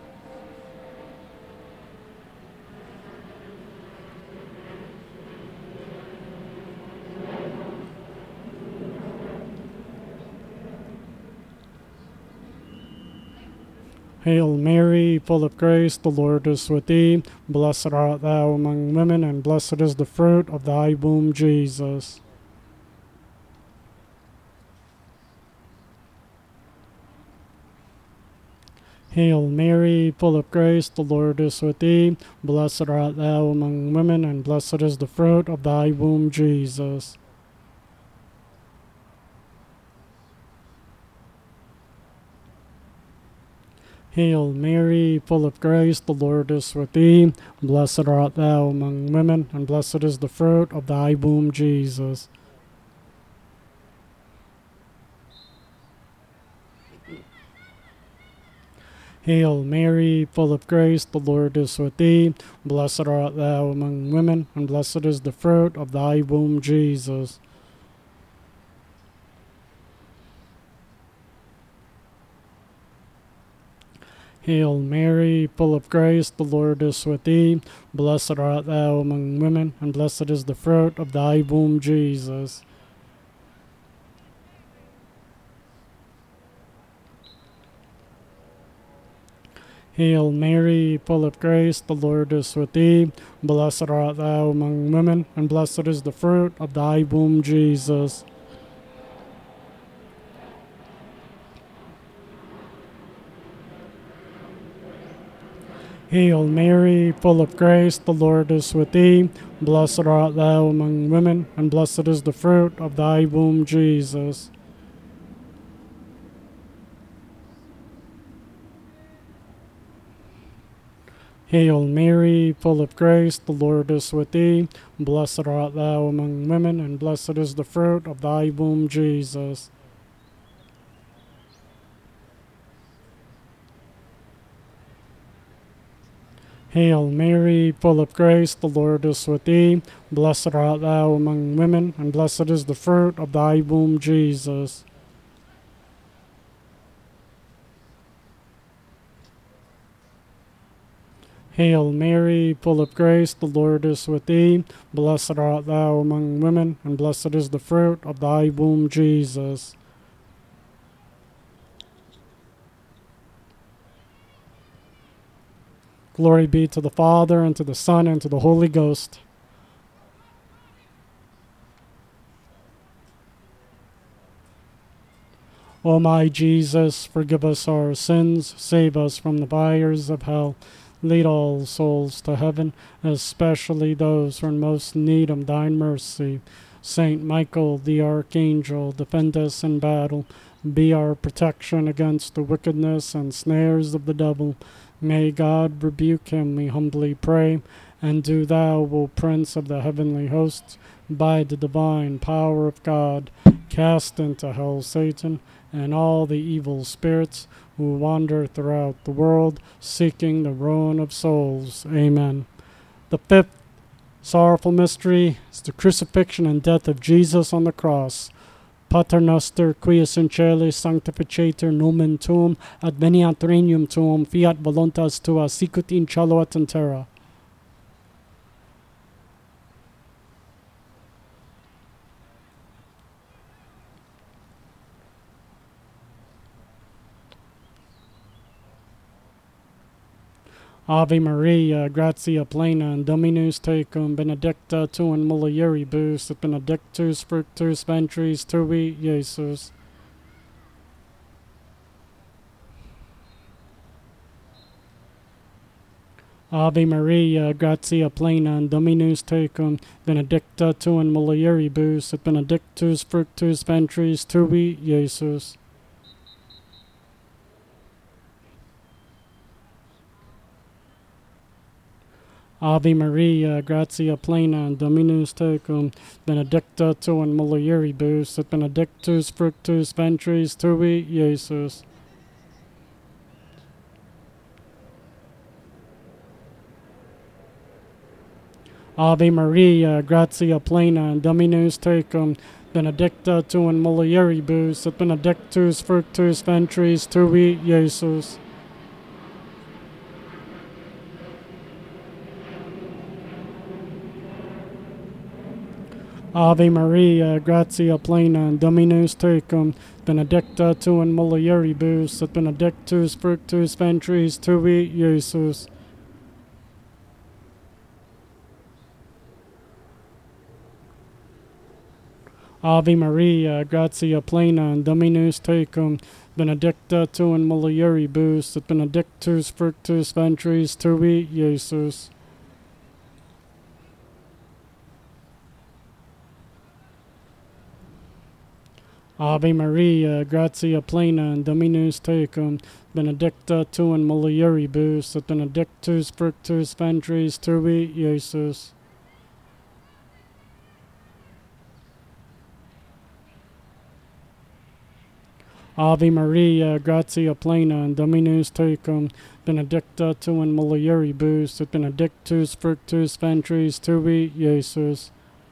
Hail Mary, full of grace, the Lord is with thee. Blessed art thou among women, and blessed is the fruit of thy womb, Jesus. Hail Mary, full of grace, the Lord is with thee. Blessed art thou among women, and blessed is the fruit of thy womb, Jesus. Hail Mary, full of grace, the Lord is with thee. Blessed art thou among women, and blessed is the fruit of thy womb, Jesus. Hail Mary, full of grace, the Lord is with thee. Blessed art thou among women, and blessed is the fruit of thy womb, Jesus. Hail Mary, full of grace, the Lord is with thee. Blessed art thou among women, and blessed is the fruit of thy womb, Jesus. Hail Mary, full of grace, the Lord is with thee. Blessed art thou among women, and blessed is the fruit of thy womb, Jesus. Hail Mary, full of grace, the Lord is with thee. Blessed art thou among women, and blessed is the fruit of thy womb, Jesus. Hail Mary, full of grace, the Lord is with thee. Blessed art thou among women, and blessed is the fruit of thy womb, Jesus. Hail Mary, full of grace, the Lord is with thee. Blessed art thou among women, and blessed is the fruit of thy womb, Jesus. Hail Mary, full of grace, the Lord is with thee. Blessed art thou among women, and blessed is the fruit of thy womb, Jesus. Glory be to the Father, and to the Son, and to the Holy Ghost. O my Jesus, forgive us our sins, save us from the fires of hell. Lead all souls to heaven, especially those who are in most need of thine mercy. Saint Michael, the archangel, defend us in battle. Be our protection against the wickedness and snares of the devil. May God rebuke him, we humbly pray. And do thou, O Prince of the heavenly hosts, by the divine power of God, cast into hell Satan and all the evil spirits who wander throughout the world, seeking the ruin of souls. Amen. The fifth sorrowful mystery is the crucifixion and death of Jesus on the cross. Pater noster, quies in caeli sanctificetur nomen tuum, adveniat regnum tuum, fiat voluntas tua, sicut in cielo et in terra. Ave Maria, gratia plena, Dominus tecum, benedicta tu in mulieribus, et benedictus fructus ventris tui, Iesus. Ave Maria, gratia plena, Dominus tecum, benedicta tu in mulieribus, et benedictus fructus ventris tui, Iesus. Ave Maria, gratia plena, Dominus tecum, benedicta tu in mulieribus, et benedictus fructus ventris tui, Iesus. Ave Maria, gratia plena, Dominus tecum, benedicta tu in mulieribus, et benedictus fructus ventris tui, Iesus. Ave Maria, gratia plena, Dominus tecum, benedicta tu in mulieribus, et benedictus fructus ventris tui, Iesus. Ave Maria, gratia plena, Dominus tecum, benedicta tu in mulieribus, et benedictus fructus ventris tui, Iesus. Ave Maria, gratia plena, Dominus tecum, benedicta tu in mulieribus, et benedictus fructus ventris tui, Iesus. Ave Maria, gratia plena, Dominus tecum, benedicta tu in mulieribus, et benedictus fructus ventris tui, Iesus.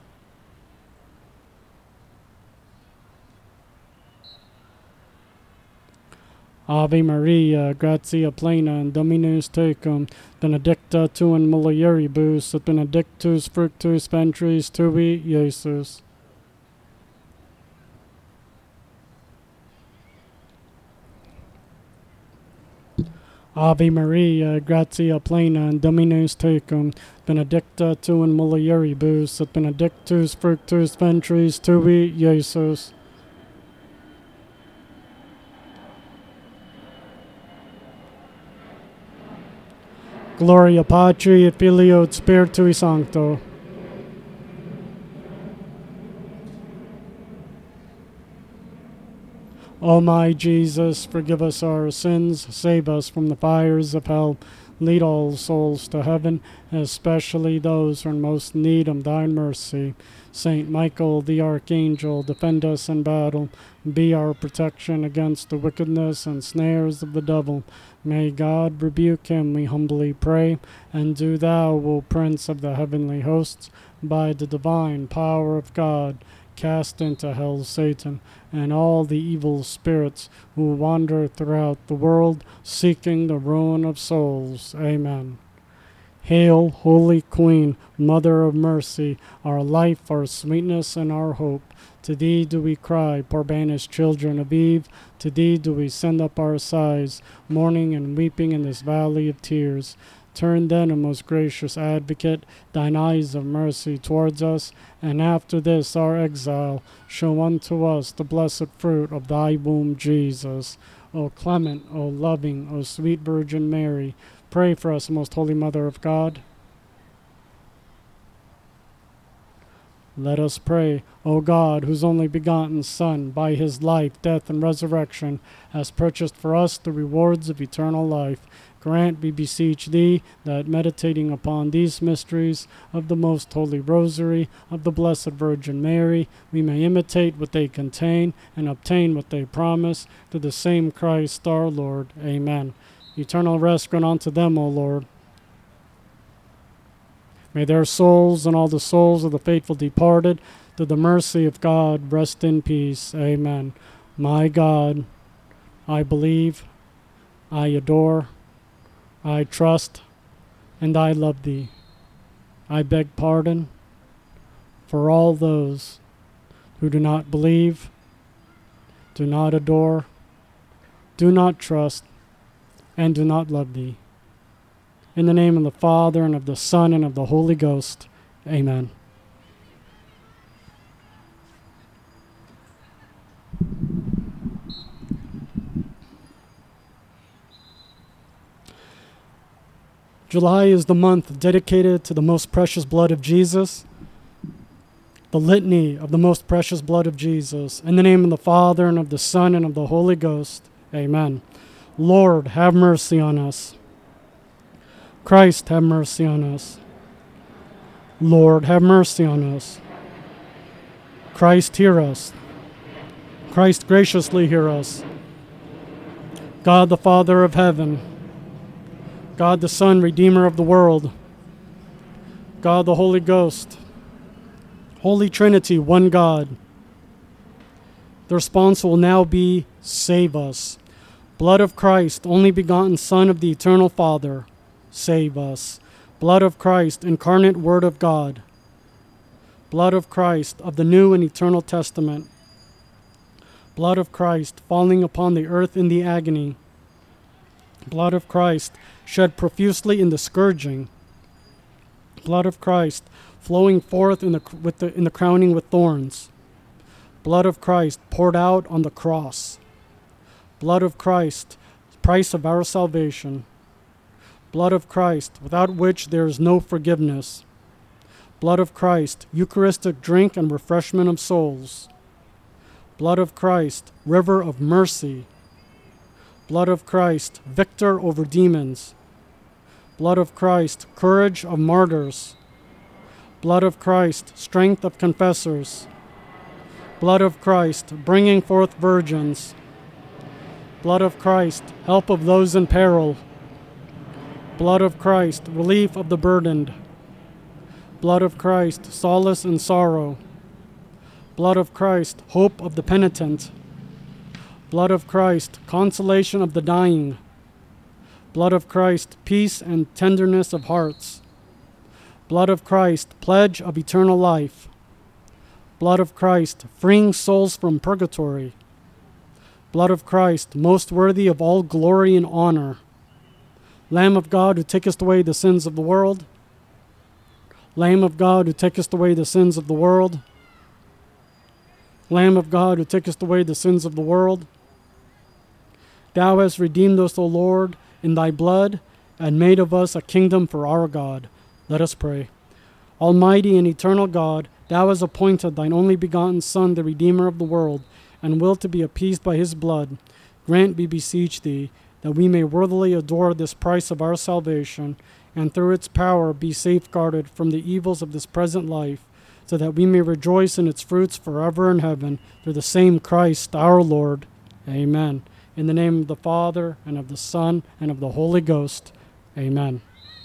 Ave Maria, gratia plena, Dominus tecum, benedicta tu in mulieribus, et benedictus fructus ventris tui, Iesus. Ave Maria, gratia plena, Dominus tecum, benedicta tu in mulieribus, et benedictus fructus ventris tui, Iesus. Gloria Patri et Filio et Spiritui Sancto. O my Jesus, forgive us our sins, save us from the fires of hell, lead all souls to heaven, especially those who are in most need of thy mercy. Saint Michael the Archangel, defend us in battle, be our protection against the wickedness and snares of the devil. May God rebuke him, we humbly pray. And do thou, O Prince of the heavenly hosts, by the divine power of God, cast into hell Satan and all the evil spirits who wander throughout the world, seeking the ruin of souls. Amen. Hail, Holy Queen, Mother of Mercy, our life, our sweetness, and our hope. To thee do we cry, poor banished children of Eve. To thee do we send up our sighs, mourning and weeping in this valley of tears. Turn then, O most gracious Advocate, thine eyes of mercy towards us, and after this our exile, show unto us the blessed fruit of thy womb, Jesus. O clement, O loving, O sweet Virgin Mary, pray for us, most holy Mother of God. Let us pray. O God, whose only begotten Son, by his life, death, and resurrection, has purchased for us the rewards of eternal life, Grant, we beseech thee, that meditating upon these mysteries of the most holy rosary of the Blessed Virgin Mary, we may imitate what they contain and obtain what they promise, through the same Christ our Lord. Amen. Eternal rest grant unto them, O Lord. May their souls and all the souls of the faithful departed, through the mercy of God, rest in peace. Amen. My God, I believe, I adore, I trust, and I love thee. I beg pardon for all those who do not believe, do not adore, do not trust, and do not love thee. In the name of the Father, and of the Son, and of the Holy Ghost. Amen. July is the month dedicated to the most precious blood of Jesus, the litany of the most precious blood of Jesus. In the name of the Father, and of the Son, and of the Holy Ghost. Amen. Lord, have mercy on us. Christ, have mercy on us. Lord, have mercy on us. Christ, hear us. Christ, graciously hear us. God, the Father of heaven, God the Son, Redeemer of the world, God the Holy Ghost, Holy Trinity, one God. The response will now be, save us. Blood of Christ, only begotten Son of the eternal Father, save us. Blood of Christ, incarnate Word of God. Blood of Christ, of the New and Eternal Testament. Blood of Christ, falling upon the earth in the agony. Blood of Christ, shed profusely in the scourging. Blood of Christ, flowing forth in the, with the, in the crowning with thorns. Blood of Christ, poured out on the cross. Blood of Christ, price of our salvation. Blood of Christ, without which there is no forgiveness. Blood of Christ, Eucharistic drink and refreshment of souls. Blood of Christ, river of mercy. Blood of Christ, victor over demons. Blood of Christ, courage of martyrs. Blood of Christ, strength of confessors. Blood of Christ, bringing forth virgins. Blood of Christ, help of those in peril. Blood of Christ, relief of the burdened. Blood of Christ, solace in sorrow. Blood of Christ, hope of the penitent. Blood of Christ, consolation of the dying. Blood of Christ, peace and tenderness of hearts. Blood of Christ, pledge of eternal life. Blood of Christ, freeing souls from purgatory. Blood of Christ, most worthy of all glory and honor. Lamb of God, who takest away the sins of the world. Lamb of God, who takest away the sins of the world. Lamb of God, who takest away the sins of the world. Thou hast redeemed us, O Lord, in thy blood, and made of us a kingdom for our God. Let us pray. Almighty and eternal God, thou hast appointed thine only begotten Son, the Redeemer of the world, and wilt to be appeased by his blood. Grant, we beseech thee, that we may worthily adore this price of our salvation, and through its power be safeguarded from the evils of this present life, so that we may rejoice in its fruits forever in heaven, through the same Christ our Lord. Amen. In the name of the Father, and of the Son, and of the Holy Ghost. Amen.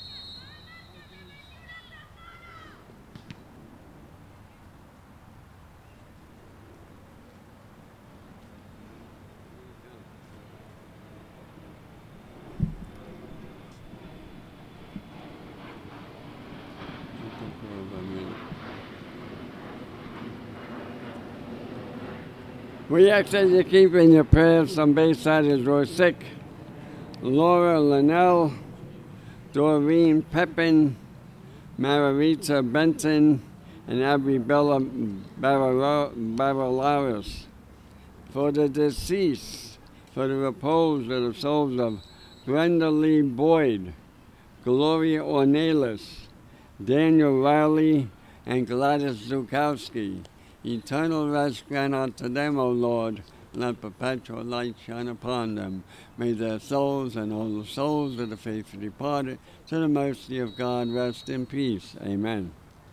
We ask that you keep in your prayers some Baysiders who are sick. Laura Linnell, Doreen Pepin, Maravita Benton, and Abibella Baralaris. For the deceased, for the repose of the souls of Brenda Lee Boyd, Gloria Ornelas, Daniel Riley, and Gladys Zukowski. Eternal rest grant unto them, O Lord, let perpetual light shine upon them. May their souls and all the souls of the faithful departed to the mercy of God rest in peace. Amen.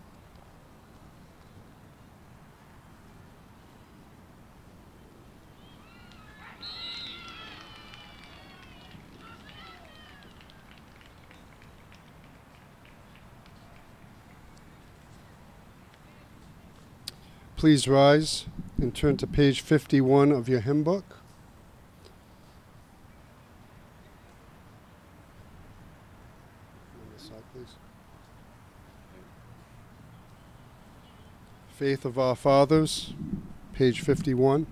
Please rise and turn to page fifty-one of your hymn book. On this side, please. Faith of Our Fathers, page fifty-one.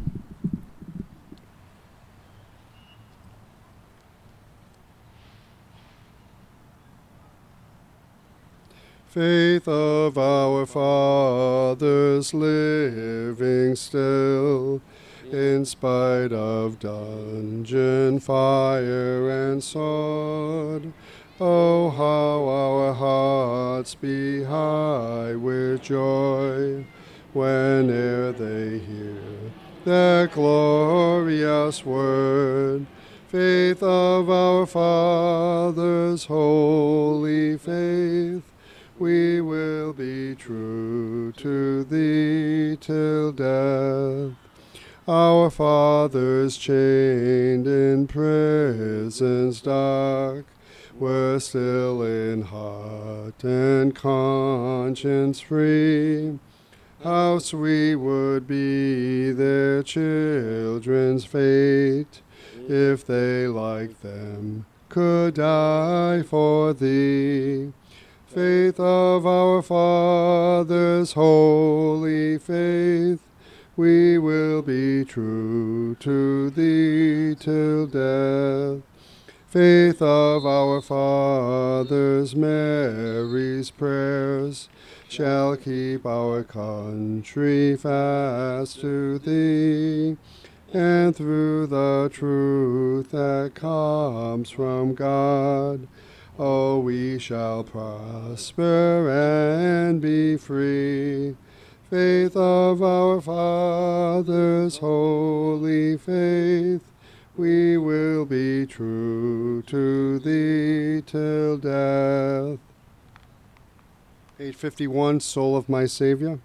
Faith of our fathers living still, in spite of dungeon, fire, and sword. Oh, how our hearts beat high with joy, whene'er they hear their glorious word. Faith of our fathers, holy faith, we will be true to thee till death. Our fathers chained in prisons dark were still in heart and conscience free. How sweet would be their children's fate if they like them could die for thee. Faith of our fathers, holy faith, we will be true to thee till death. Faith of our fathers, Mary's prayers shall keep our country fast to thee, and through the truth that comes from God, oh, we shall prosper and be free. Faith of our fathers, holy faith, we will be true to thee till death. Page fifty-one, Soul of my Savior.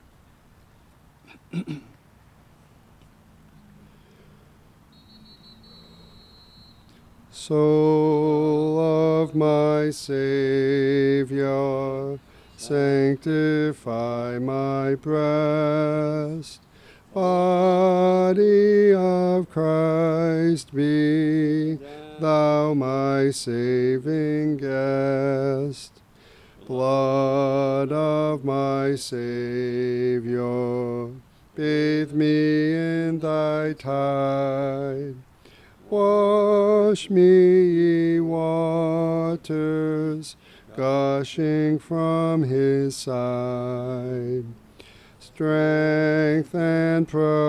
Soul of my Savior, sanctify my breast. Body of Christ, be thou my saving guest. Blood of my Savior, bathe me in thy tide. Wash me, ye waters, gushing from his side. Strength and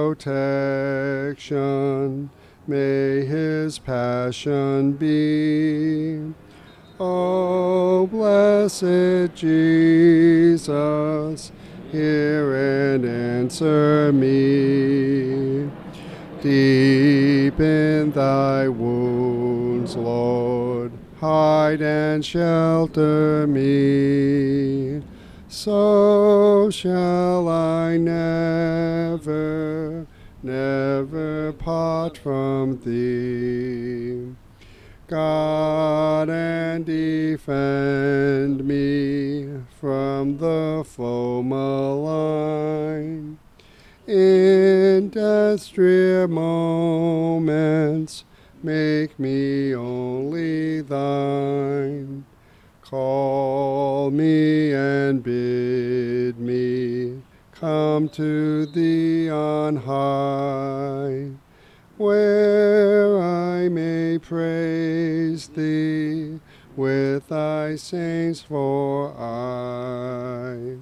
protection may his passion be. O blessed Jesus, hear and answer me. Deep in thy wounds, Lord, hide and shelter me. So shall I never, never part from thee. God, and defend me from the foe malign. In death's drear moments, make me only thine. Call me and bid me come to thee on high, where I may praise thee with thy saints for aye.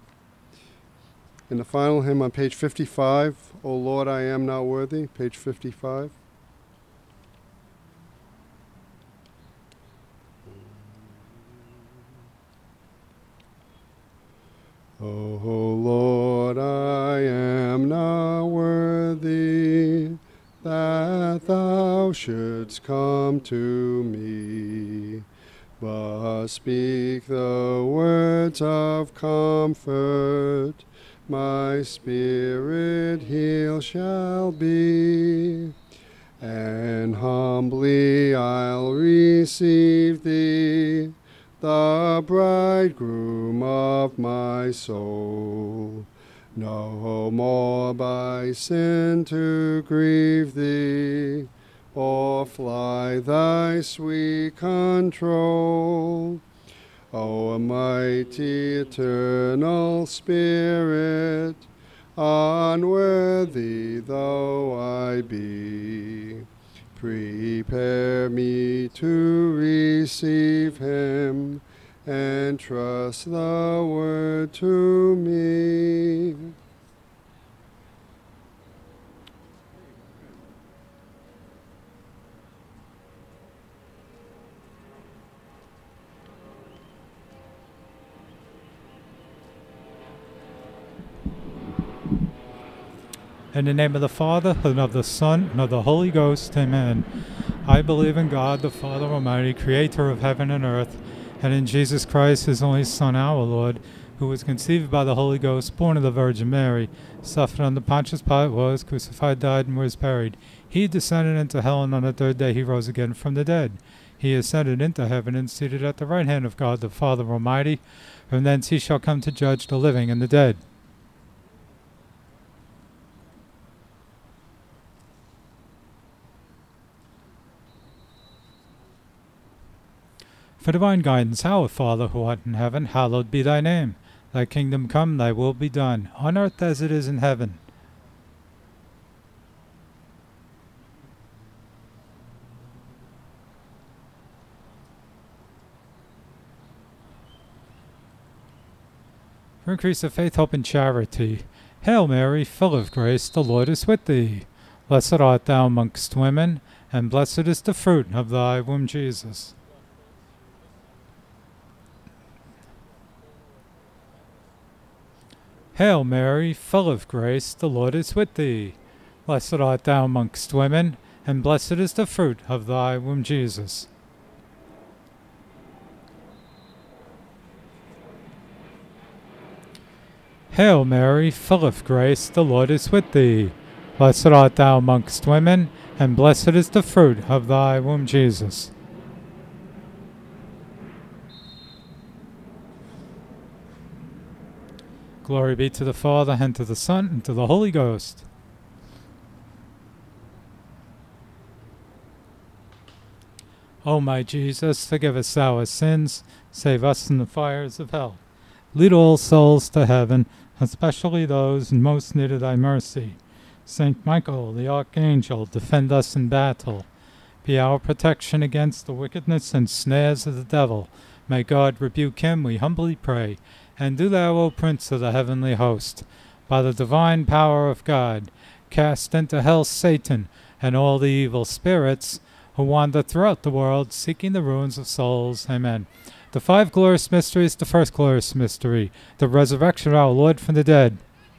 In the final hymn on page fifty-five, O Lord, I am not worthy, page fifty-five. O Lord, I am not worthy that thou shouldst come to me. But speak the words of comfort, my spirit healed shall be. And humbly I'll receive thee, the bridegroom of my soul. No more by sin to grieve thee, or fly thy sweet control. O mighty eternal Spirit, unworthy though I be, prepare me to receive him, and trust the word to me. In the name of the Father, and of the Son, and of the Holy Ghost, amen. I believe in God, the Father Almighty, creator of heaven and earth, and in Jesus Christ, his only Son, our Lord, who was conceived by the Holy Ghost, born of the Virgin Mary, suffered under Pontius Pilate, was crucified, died, and was buried. He descended into hell, and on the third day he rose again from the dead. He ascended into heaven, and seated at the right hand of God, the Father Almighty. From thence he shall come to judge the living and the dead. For divine guidance, our Father, who art in heaven, hallowed be thy name. Thy kingdom come, thy will be done, on earth as it is in heaven. For increase of faith, hope, and charity. Hail Mary, full of grace, the Lord is with thee. Blessed art thou amongst women, and blessed is the fruit of thy womb, Jesus. Hail Mary, full of grace, the Lord is with thee. Blessed art thou amongst women, and blessed is the fruit of thy womb, Jesus. Hail Mary, full of grace, the Lord is with thee. Blessed art thou amongst women, and blessed is the fruit of thy womb, Jesus. Glory be to the Father, and to the Son, and to the Holy Ghost. O my Jesus, forgive us our sins, save us from the fires of hell. Lead all souls to heaven, especially those in most need of thy mercy. Saint Michael, the Archangel, defend us in battle. Be our protection against the wickedness and snares of the devil. May God rebuke him, we humbly pray. And do thou, O Prince of the heavenly host, by the divine power of God, cast into hell Satan and all the evil spirits who wander throughout the world, seeking the ruins of souls. Amen. The five glorious mysteries, the first glorious mystery, the resurrection of our Lord from the dead.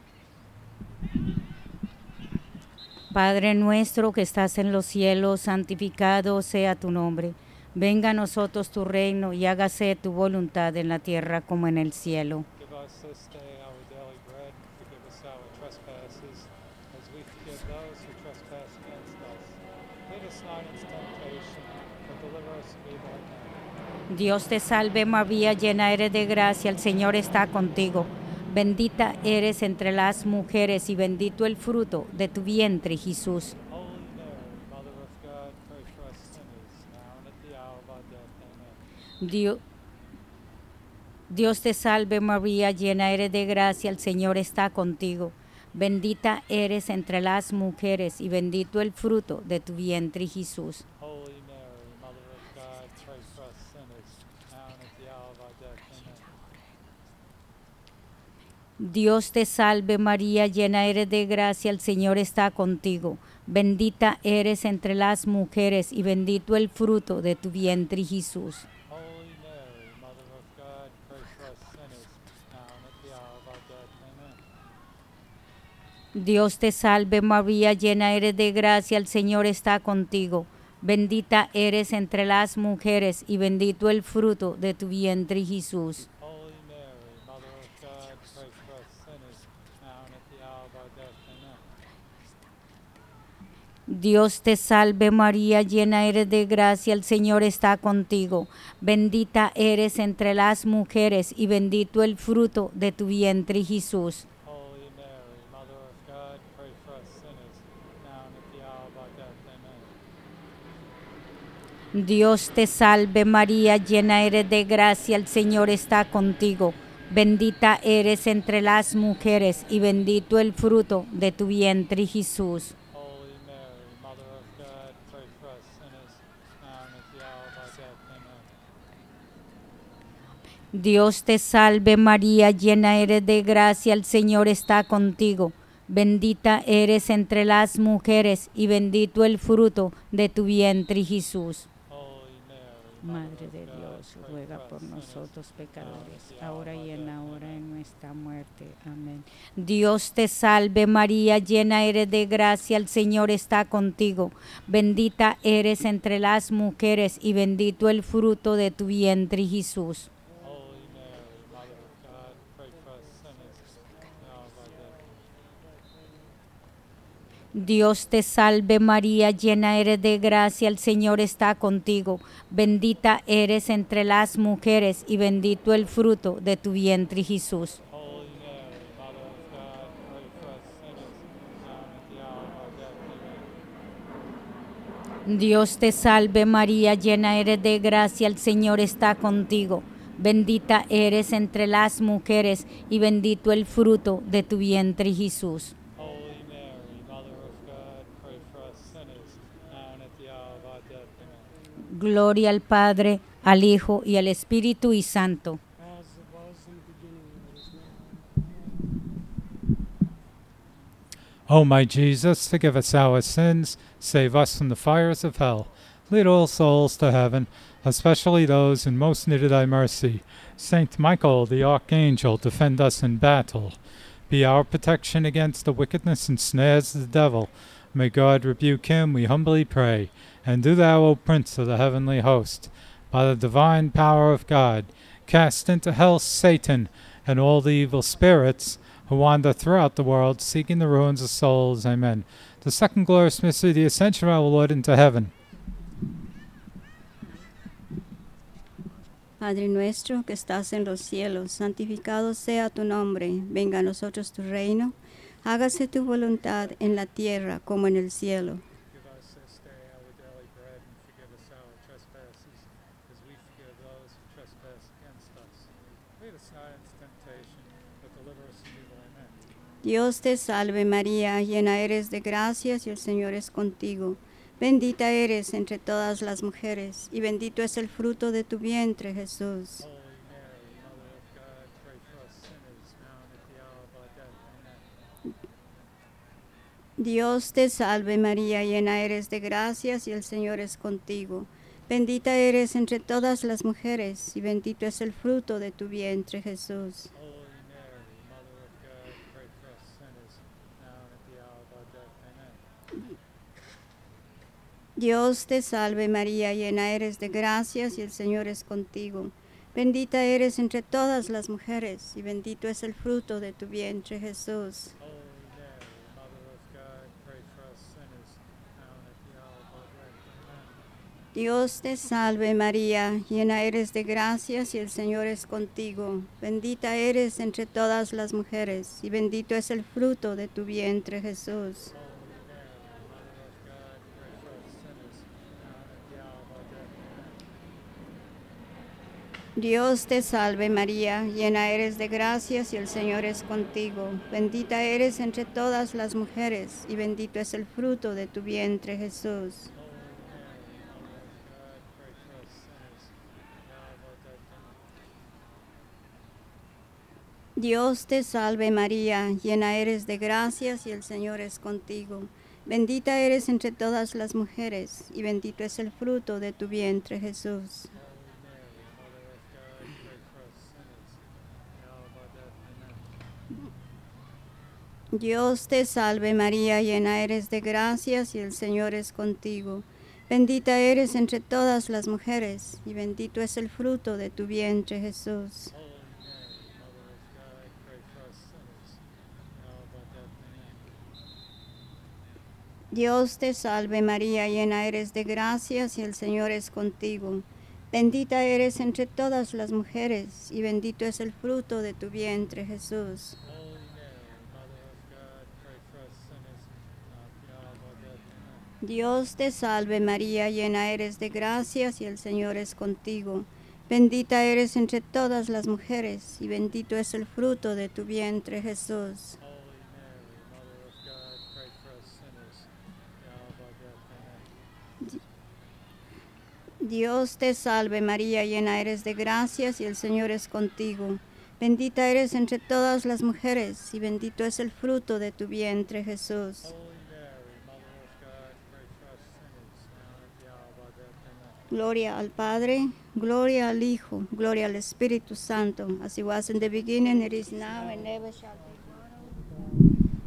Padre nuestro que estás en los cielos, santificado sea tu nombre. Venga a nosotros tu reino y hágase tu voluntad en la tierra como en el cielo. Give us this day our daily bread. Forgive us our trespasses, as we forgive those who trespass against us. Lead us not into temptation, but deliver us from evil. Amen. Dios te salve María, llena eres de gracia, el Señor está contigo. Bendita eres entre las mujeres y bendito el fruto de tu vientre, Jesús. Holy Mary, Mother of God, pray for us sinners, now and at the hour of our death. Amen. Dios, Dios te salve María, llena eres de gracia, el Señor está contigo. Bendita eres entre las mujeres y bendito el fruto de tu vientre, Jesús. Holy Mary, Mother of God, pray for us sinners, now and at the hour of our death. Amen. Dios te salve María, llena eres de gracia, el Señor está contigo. Bendita eres entre las mujeres y bendito el fruto de tu vientre, Jesús. Holy Mary, Mother of God, pray for us sinners, now and at the hour of our death. Amen. Dios te salve María, llena eres de gracia, el Señor está contigo. Bendita eres entre las mujeres y bendito el fruto de tu vientre, Jesús. Holy Mary, Mother of God, pray for us sinners, now and at the hour of our death. Amen. Dios te salve María, llena eres de gracia, el Señor está contigo. Bendita eres entre las mujeres y bendito el fruto de tu vientre, Jesús. Holy Mary, Mother of God, pray for us sinners, now and at the hour of our death. Amen. Dios te salve María, llena eres de gracia, el Señor está contigo. Bendita eres entre las mujeres y bendito el fruto de tu vientre, Jesús. Holy Mary, Mother of God, pray for us sinners, now and at the hour of our death. Amen. Dios te salve María, llena eres de gracia, el Señor está contigo. Bendita eres entre las mujeres y bendito el fruto de tu vientre, Jesús. Holy Mary, Madre of de God, Dios, pray ruega for por us sinners, nosotros pecadores, now and ahora at the y hour en of la our death. hora de Amen. nuestra muerte. Amén. Dios te salve María, llena eres de gracia, el Señor está contigo. Bendita eres entre las mujeres y bendito el fruto de tu vientre, Jesús. Holy Mary, Mother of God, pray for us sinners, now and at our death. Dios te salve María, llena eres de gracia, el Señor está contigo. Bendita eres entre las mujeres y bendito el fruto de tu vientre, Jesús. Holy Mary, Mother of God, pray for us sinners, now and at the hour of our death. Amen. Dios te salve María, llena eres de gracia, el Señor está contigo. Bendita eres entre las mujeres y bendito el fruto de tu vientre, Jesús. Holy Mary, Mother of God, pray for us sinners, now and at the hour of our death. Amen. Gloria al Padre, al Hijo y al Espíritu y Santo. As it was in the beginning, it is now. O my Jesus, forgive us our sins, save us from the fires of hell. Lead all souls to heaven, especially those in most need of thy mercy. Saint Michael, the archangel, defend us in battle. Be our protection against the wickedness and snares of the devil. May God rebuke him, we humbly pray. And do thou, O Prince of the heavenly host, by the divine power of God, cast into hell Satan and all the evil spirits who wander throughout the world, seeking the ruins of souls. Amen. The second glorious mystery, the ascension of our Lord into heaven. Padre nuestro que estás en los cielos, santificado sea tu nombre, venga a nosotros tu reino, hágase tu voluntad en la tierra como en el cielo. Give us this day our daily bread, and forgive us our trespasses, as we forgive those who trespass against us. Lead us not into temptation, but deliver us from evil. Amen. Dios te salve María, llena eres de gracias y el Señor es contigo. Bendita eres entre todas las mujeres, y bendito es el fruto de tu vientre, Jesús. Holy Mary, Mother of God, pray for us sinners, now and at the hour of our death. Amen. Dios te salve María, llena eres de gracias y el Señor es contigo. Bendita eres entre todas las mujeres, y bendito es el fruto de tu vientre, Jesús. Holy Mary, Mother of God, pray for us sinners, now and at the hour of our death. Amen. Dios te salve María, llena eres de gracias y el Señor es contigo. Bendita eres entre todas las mujeres, y bendito es el fruto de tu vientre, Jesús. Holy Mary, Mother of God, pray for us sinners, now and at the hour of our death. Amen. Dios te salve María, llena eres de gracias y el Señor es contigo. Bendita eres entre todas las mujeres, y bendito es el fruto de tu vientre, Jesús. Dios te salve María, llena eres de gracias y el Señor es contigo. Bendita eres entre todas las mujeres, y bendito es el fruto de tu vientre, Jesús. Dios te salve María, llena eres de gracias y el Señor es contigo. Bendita eres entre todas las mujeres, y bendito es el fruto de tu vientre, Jesús. Dios te salve María, llena eres de gracias y el Señor es contigo. Bendita eres entre todas las mujeres y bendito es el fruto de tu vientre, Jesús. Dios te salve María, llena eres de gracias y el Señor es contigo. Bendita eres entre todas las mujeres y bendito es el fruto de tu vientre, Jesús. Dios te salve María, llena eres de gracias y el Señor es contigo. Bendita eres entre todas las mujeres y bendito es el fruto de tu vientre, Jesús. Dios te salve María, llena eres de gracias y el Señor es contigo. Bendita eres entre todas las mujeres y bendito es el fruto de tu vientre, Jesús. Gloria al Padre, gloria al Hijo, gloria al Espíritu Santo, as it was in the beginning, it is now, and ever shall be.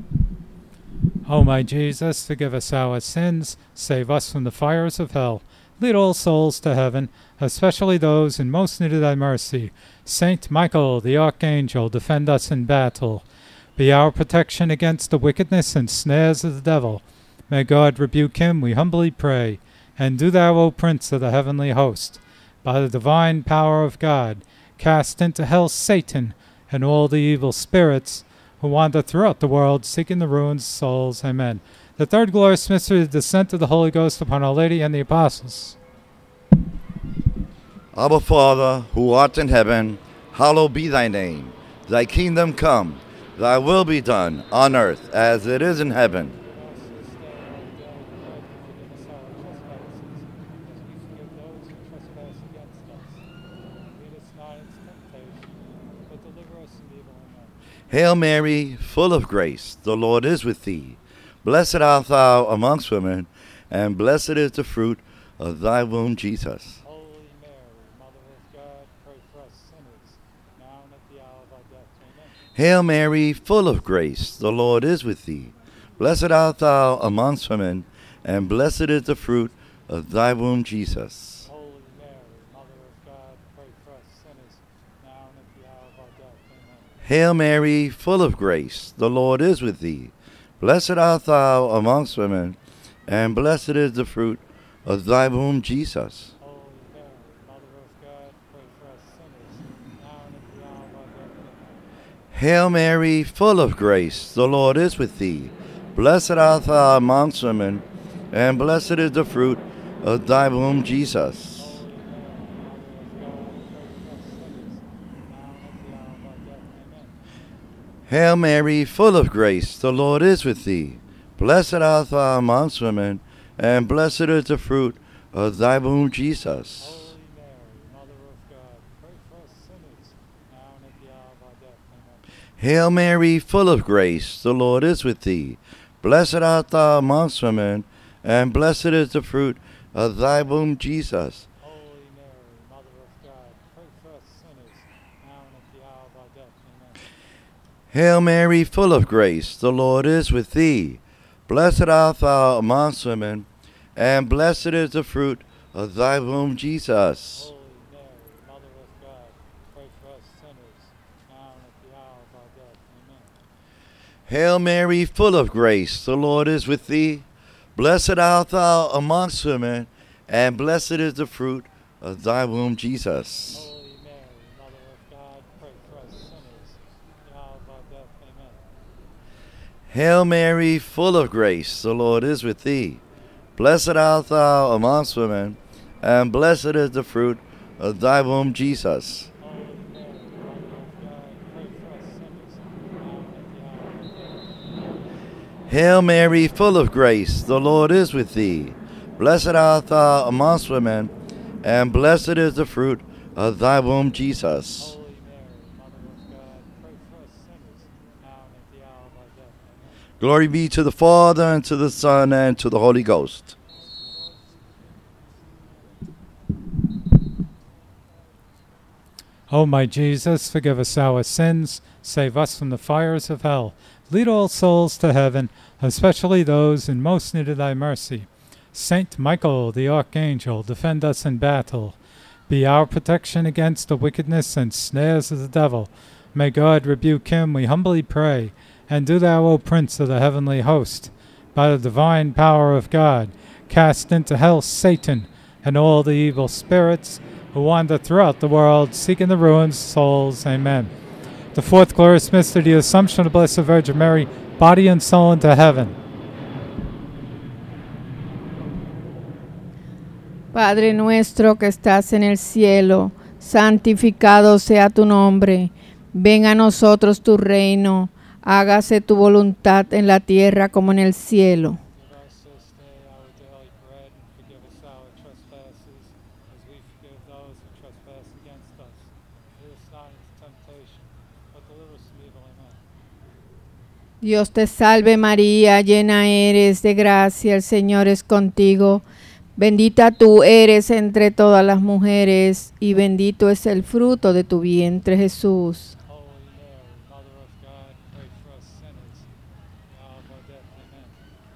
O my Jesus, forgive us our sins, save us from the fires of hell. Lead all souls to heaven, especially those in most need of thy mercy. Saint Michael, the Archangel, defend us in battle. Be our protection against the wickedness and snares of the devil. May God rebuke him, we humbly pray. And do thou, O Prince of the heavenly host, by the divine power of God, cast into hell Satan and all the evil spirits who wander throughout the world, seeking the ruined souls. Amen. The third glorious mystery is the descent of the Holy Ghost upon Our Lady and the Apostles. Our Father, who art in heaven, hallowed be thy name. Thy kingdom come, thy will be done, on earth as it is in heaven. Hail Mary, full of grace, the Lord is with thee. Blessed art thou amongst women, and blessed is the fruit of thy womb, Jesus. Holy Mary, Mother of God, pray for us sinners, now and at the hour of our death. Amen. Hail Mary, full of grace, the Lord is with thee. Blessed art thou amongst women, and blessed is the fruit of thy womb, Jesus. Holy Mary, Mother of God, pray for us sinners, now and at the hour of our death. Amen. Hail Mary, full of grace, the Lord is with thee. Blessed art thou amongst women, and blessed is the fruit of thy womb, Jesus. Holy Mary, Mother of God, pray for us sinners, now and at the hour of our death. Amen. Hail Mary, full of grace, the Lord is with thee. Blessed art thou amongst women, and blessed is the fruit of thy womb, Jesus. Hail Mary, full of grace, the Lord is with thee. Blessed art thou amongst women, and blessed is the fruit of thy womb, Jesus. Holy Mary, Mother of God, pray for us sinners, now and at the hour of our death. Amen. Hail Mary, full of grace, the Lord is with thee. Blessed art thou amongst women, and blessed is the fruit of thy womb, Jesus. Holy Mary, Mother of God, pray for us sinners, now and at the hour of our death. Amen. Hail Mary, full of grace, the Lord is with thee. Blessed art thou amongst women, and blessed is the fruit of thy womb, Jesus. Holy Mary, Mother of God, pray for us sinners, now and at the hour of our death. Amen. Hail Mary, full of grace, the Lord is with thee. Blessed art thou amongst women, and blessed is the fruit of thy womb, Jesus. Holy Mary, Mother of God, pray for us sinners, at the hour of our death. Amen. Hail Mary, full of grace, the Lord is with thee. Blessed art thou amongst women, and blessed is the fruit of thy womb, Jesus. Holy Mary, Mother of God, pray for us sinners, now and at the hour of our death. Hail Mary, full of grace, the Lord is with thee. Blessed art thou amongst women, and blessed is the fruit of thy womb, Jesus. Holy Mary, Mother of God, pray for us sinners, now and at the hour of our death. Amen. Glory be to the Father, and to the Son, and to the Holy Ghost. O my Jesus, forgive us our sins, save us from the fires of hell. Lead all souls to heaven, especially those in most need of thy mercy. Saint Michael, the archangel, defend us in battle. Be our protection against the wickedness and snares of the devil. May God rebuke him, we humbly pray. And do thou, O Prince of the heavenly host, by the divine power of God, cast into hell Satan and all the evil spirits who wander throughout the world, seeking the ruined souls. Amen. The fourth glorious mystery, the Assumption of the Blessed Virgin Mary, body and soul into heaven. Padre nuestro que estás en el cielo, santificado sea tu nombre. Venga a nosotros tu reino. Hágase tu voluntad en la tierra como en el cielo. Give us this day our daily bread, and forgive us our trespasses, as we forgive those who trespass against us. Lead us not into temptation, but deliver us from evil. Amen. Dios te salve María, llena eres de gracia, el Señor es contigo. Bendita tú eres entre todas las mujeres, y bendito es el fruto de tu vientre, Jesús. Holy Mary, Mother of God, pray for us sinners, in the hour of our death. Amen.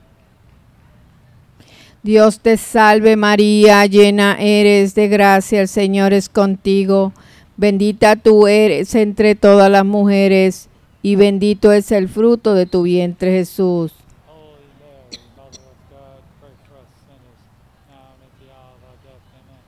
Dios te salve María, llena eres de gracia, el Señor es contigo. Bendita tú eres entre todas las mujeres, y bendito es el fruto de tu vientre, Jesús. Holy Mary, Mother of God, pray for us sinners, now and at the hour of our death. Amen.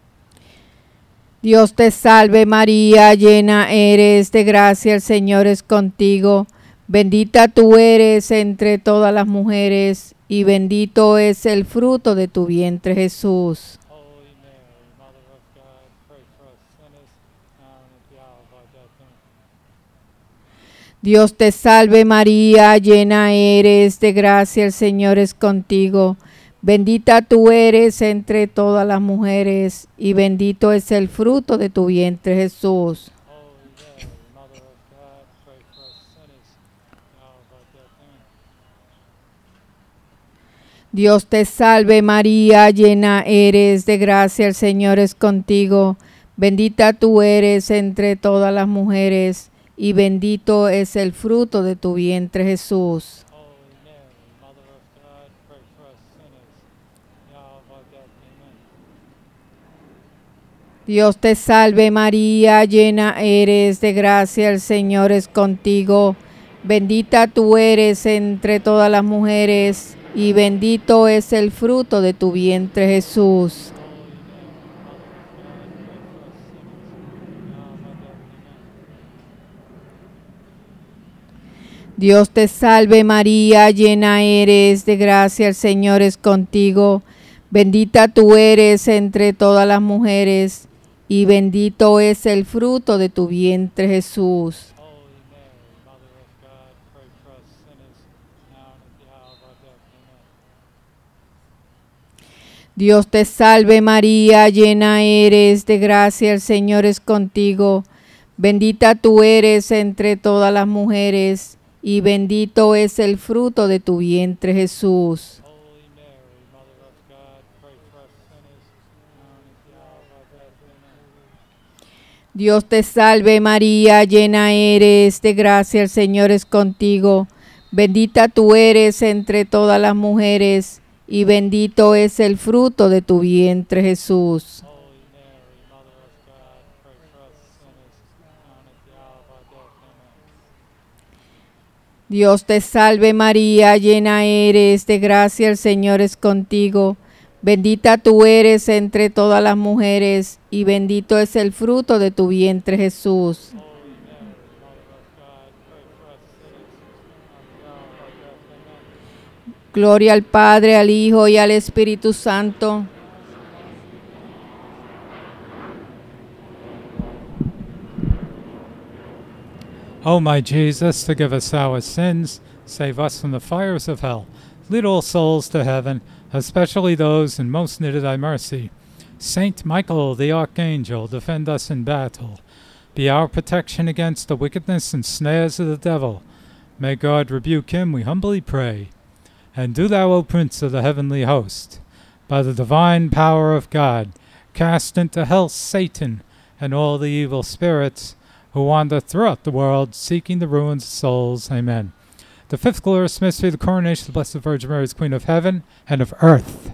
Dios te salve María, llena eres de gracia, el Señor es contigo. Bendita tú eres entre todas las mujeres, y bendito es el fruto de tu vientre, Jesús. Holy Mary, Mother of God, pray for us sinners, now and at the hour of our death. Amen. Dios te salve María, llena eres de gracia, el Señor es contigo. Bendita tú eres entre todas las mujeres, y bendito es el fruto de tu vientre, Jesús. Holy Mary, Mother of God, pray for us sinners, now and at the hour of our death. Amen. Dios te salve María, llena eres de gracia, el Señor es contigo. Bendita tú eres entre todas las mujeres, y bendito es el fruto de tu vientre, Jesús. Holy Mary, Mother of God, pray for us sinners, in the hour of our death. Amen. Dios te salve María, llena eres de gracia, el Señor es contigo. Bendita tú eres entre todas las mujeres, y bendito es el fruto de tu vientre, Jesús. Dios te salve María, llena eres de gracia, el Señor es contigo. Bendita tú eres entre todas las mujeres, y bendito es el fruto de tu vientre, Jesús. Holy Mary, Mother of God, pray for us sinners, now and at the hour of our death. Amen. Dios te salve María, llena eres de gracia, el Señor es contigo. Bendita tú eres entre todas las mujeres, y bendito es el fruto de tu vientre, Jesús. Holy Mary, Mother of God, pray for us sinners, now and at the hour of our death. Amen. Dios te salve María, llena eres de gracia, el Señor es contigo. Bendita tú eres entre todas las mujeres, y bendito es el fruto de tu vientre, Jesús. Holy Mary, Mother of God, pray for us sinners, now and at the hour of our death. Amen. Dios te salve María, llena eres de gracia, el Señor es contigo. Bendita tú eres entre todas las mujeres, y bendito es el fruto de tu vientre, Jesús. Holy Mary, Mother of God, pray for us sinners, now and at the hour of our death. Amen. Gloria al Padre, al Hijo y al Espíritu Santo. O my Jesus, forgive us our sins, save us from the fires of hell. Lead all souls to heaven, especially those in most need of thy mercy. Saint Michael, the archangel, defend us in battle. Be our protection against the wickedness and snares of the devil. May God rebuke him, we humbly pray. And do thou, O Prince of the heavenly host, by the divine power of God, cast into hell Satan and all the evil spirits who wander throughout the world, seeking the ruins of souls. Amen. The fifth glorious mystery, the coronation of the Blessed Virgin Mary as Queen of Heaven and of Earth.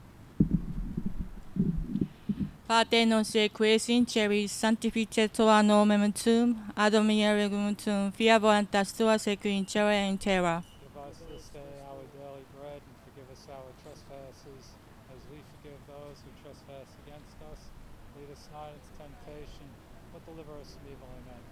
Pater noster qui es in celis, sanctificetur nomen tuum, ad omnia regum tuum, fiat voluntas tua sequi in cielo et in terra. Give us this day our daily bread, and forgive us our trespasses, as we forgive those who trespass against us. Lead us not into temptation, but deliver us from evil. Amen.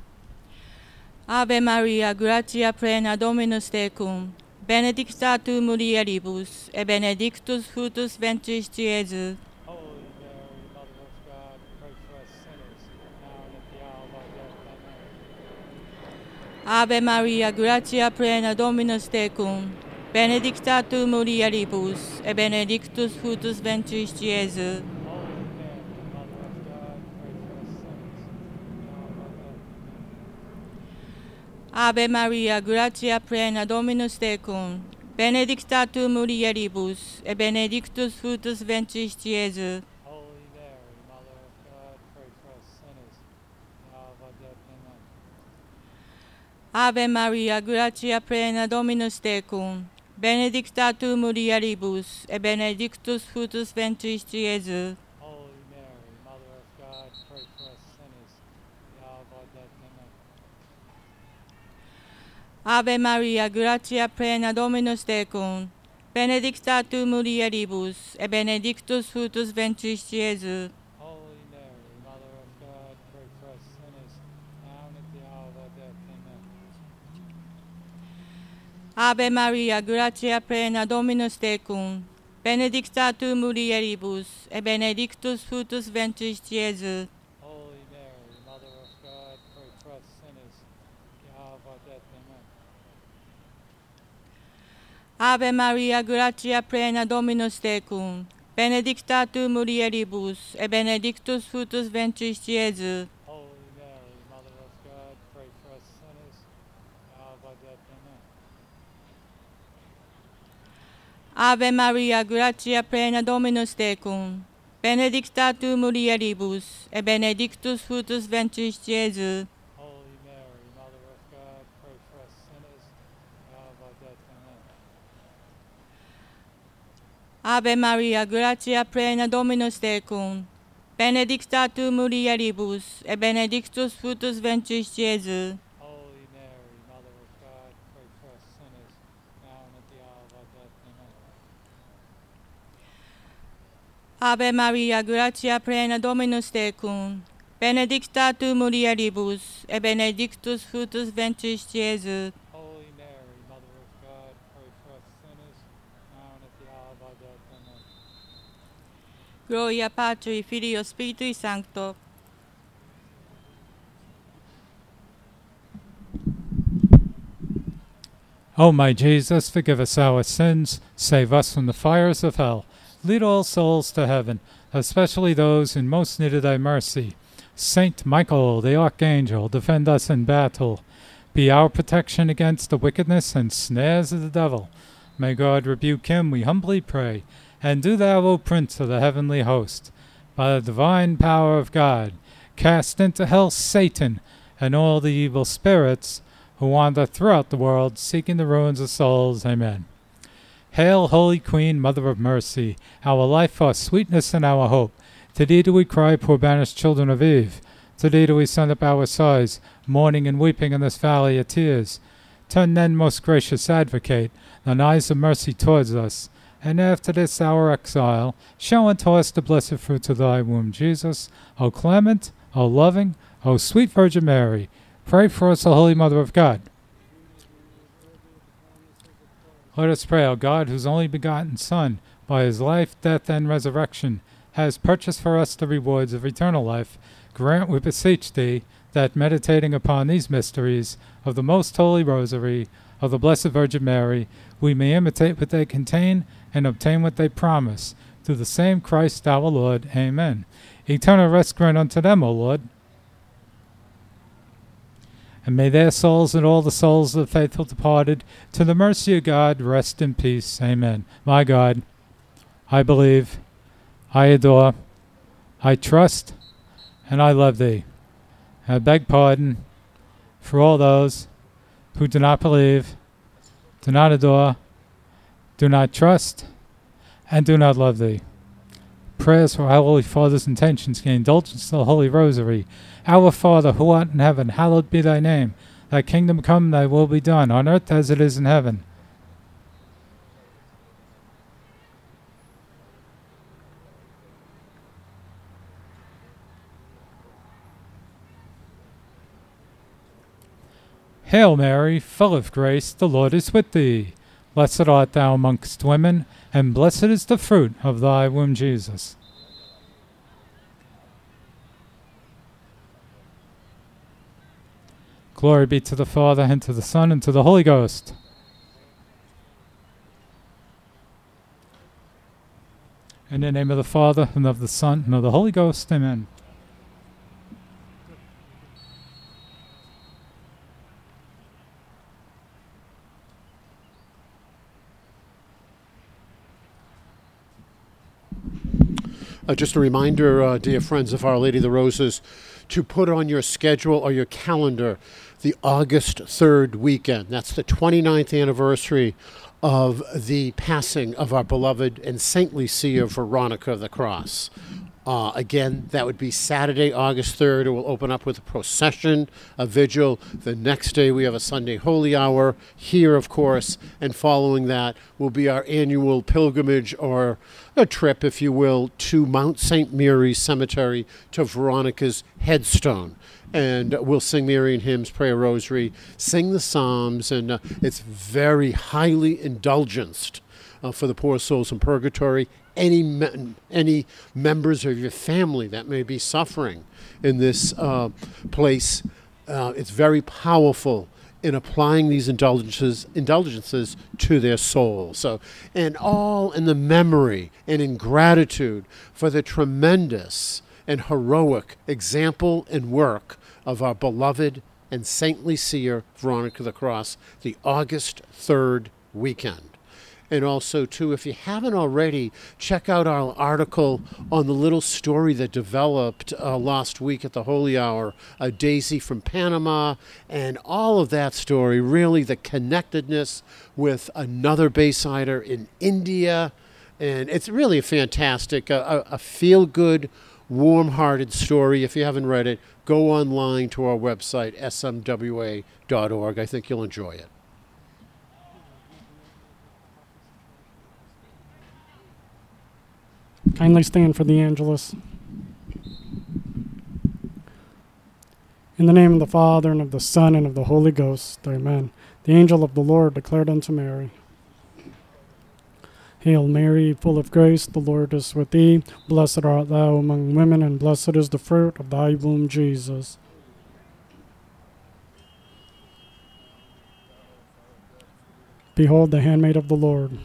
Ave Maria, gratia plena, Dominus tecum, benedicta tu mulieribus, et benedictus fructus ventris Iesus. Holy Mary, Mother of God, pray for us sinners, now and at the hour of our death. Amen. Ave Maria, gratia plena, Dominus tecum, benedicta tu mulieribus, et benedictus fructus ventris Iesus. Holy Mary, Mother of God, pray for us sinners, now and at the hour of our death. Amen. Ave Maria, gratia plena, Dominus tecum, benedicta tu mulieribus, et benedictus fructus ventris Iesus. Holy Mary, Mother of God, pray for us sinners, now and at the hour of our death. Amen. Ave Maria, gratia plena, Dominus tecum, benedicta tu mulieribus, et benedictus fructus ventris Iesus. Holy Mary, Mother of God, pray for us sinners, now and at the hour of our death. Amen. Ave Maria, gratia plena, Dominus tecum, benedicta tu mulieribus, et benedictus fructus ventris Iesus. Holy Mary, Mother of God, pray for us sinners, now and at the hour of our death. Amen. Ave Maria, gratia plena, Dominus tecum, benedicta tu mulieribus, et benedictus fructus ventris Iesus. Holy Mary, Mother of God, pray for us sinners, at the hour of our death. Amen. Ave Maria, gratia plena, Dominus tecum, benedicta tu mulieribus, et benedictus fructus ventris Iesus. Holy Mary, Mother of God, pray for us sinners, at the hour of our death. Amen. Ave Maria, gratia plena, Dominus tecum, benedicta tu mulieribus, et benedictus fructus ventris Iesus. Holy Mary, Mother of God, pray for us sinners, at the hour of our death. Amen. Ave Maria, gratia plena, Dominus tecum, benedicta tu mulieribus, et benedictus fructus ventris Iesus. Holy Mary, Mother of God, pray for us sinners, now and at the hour of our death. Amen. Ave Maria, gratia plena, Dominus tecum, benedicta tu mulieribus, et benedictus fructus ventris Iesus. Holy Mary, Mother of God, pray for us sinners, now and at the hour of our death. Amen. Gloria Patri, Filio, Spiritui Sancto. O my Jesus, forgive us our sins, save us from the fires of hell. Lead all souls to heaven, especially those in most need of thy mercy. Saint Michael, the Archangel, defend us in battle. Be our protection against the wickedness and snares of the devil. May God rebuke him, we humbly pray. And do thou, O Prince of the heavenly host, by the divine power of God, cast into hell Satan and all the evil spirits who wander throughout the world, seeking the ruins of souls. Amen. Hail, Holy Queen, Mother of Mercy, our life, our sweetness, and our hope. To thee do we cry, poor banished children of Eve. To thee do we send up our sighs, mourning and weeping in this valley of tears. Turn then, most gracious Advocate, thine eyes of mercy towards us, and after this our exile, show unto us the blessed fruits of thy womb, Jesus. O clement, O loving, O sweet Virgin Mary, pray for us, O Holy Mother of God. Let us pray, O God, whose only begotten Son, by his life, death, and resurrection, has purchased for us the rewards of eternal life. Grant, we beseech thee, that meditating upon these mysteries of the most holy Rosary of the Blessed Virgin Mary, we may imitate what they contain and obtain what they promise. Through the same Christ our Lord. Amen. Eternal rest grant unto them, O Lord. And may their souls and all the souls of the faithful departed, to the mercy of God, rest in peace. Amen. My God, I believe, I adore, I trust, and I love thee. I beg pardon for all those who do not believe, do not adore, do not trust, and do not love thee. Prayers for our Holy Father's intentions gain indulgence to the Holy Rosary. Our Father, who art in heaven, hallowed be thy name. Thy kingdom come, thy will be done, on earth as it is in heaven. Hail Mary, full of grace, the Lord is with thee. Blessed art thou amongst women, and blessed is the fruit of thy womb, Jesus. Glory be to the Father, and to the Son, and to the Holy Ghost. In the name of the Father, and of the Son, and of the Holy Ghost, amen. Uh, just a reminder, uh, dear friends of Our Lady of the Roses, to put on your schedule or your calendar the August third weekend. That's the twenty-ninth anniversary of the passing of our beloved and saintly seer Veronica of the Cross. Uh, again, that would be Saturday, August third. It will open up with a procession, a vigil. The next day we have a Sunday Holy Hour here, of course, and following that will be our annual pilgrimage, or a trip, if you will, to Mount Saint Mary's Cemetery to Veronica's headstone. And we'll sing Marian hymns, pray a rosary, sing the Psalms, and uh, it's very highly indulgenced uh, for the poor souls in purgatory. Any me- any members of your family that may be suffering in this uh, place, uh, it's very powerful in applying these indulgences indulgences to their soul. So, and all in the memory and in gratitude for the tremendous and heroic example and work of our beloved and saintly seer Veronica of the Cross, the August third weekend. And also, too, if you haven't already, check out our article on the little story that developed uh, last week at the Holy Hour, uh, Daisy from Panama, and all of that story, really the connectedness with another Baysider in India. And it's really a fantastic, uh, a, a feel-good, warm-hearted story. If you haven't read it, go online to our website, S M W A dot org. I think you'll enjoy it. Kindly stand for the Angelus. In the name of the Father, and of the Son, and of the Holy Ghost, amen. The angel of the Lord declared unto Mary, Hail Mary, full of grace, the Lord is with thee. Blessed art thou among women, and blessed is the fruit of thy womb, Jesus. Behold the handmaid of the Lord.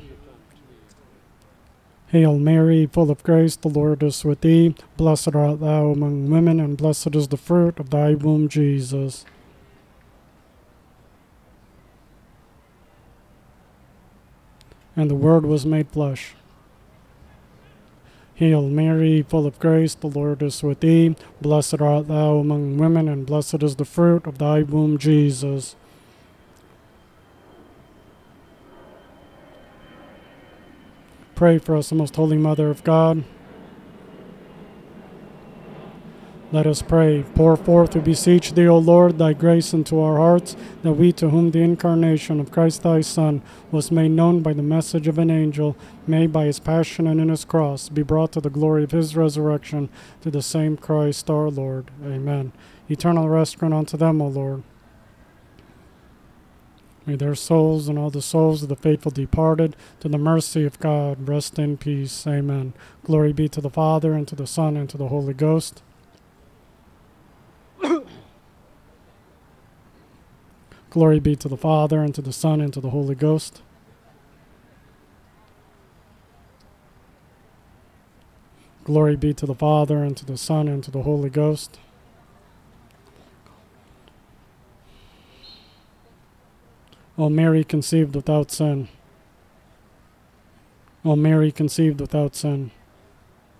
Hail Mary, full of grace, the Lord is with thee. Blessed art thou among women, and blessed is the fruit of thy womb, Jesus. And the Word was made flesh. Hail Mary, full of grace, the Lord is with thee. Blessed art thou among women, and blessed is the fruit of thy womb, Jesus. Pray for us, the Most Holy Mother of God. Let us pray. Pour forth, we beseech thee, O Lord, thy grace into our hearts, that we, to whom the incarnation of Christ thy Son was made known by the message of an angel, may by his passion and in his cross be brought to the glory of his resurrection, to the same Christ our Lord. Amen. Eternal rest grant unto them, O Lord. May their souls and all the souls of the faithful departed, to the mercy of God, rest in peace. Amen. Glory be to the Father, and to the Son, and to the Holy Ghost. Glory be to the Father, and to the Son, and to the Holy Ghost. Glory be to the Father, and to the Son, and to the Holy Ghost. O Mary conceived without sin. O Mary conceived without sin.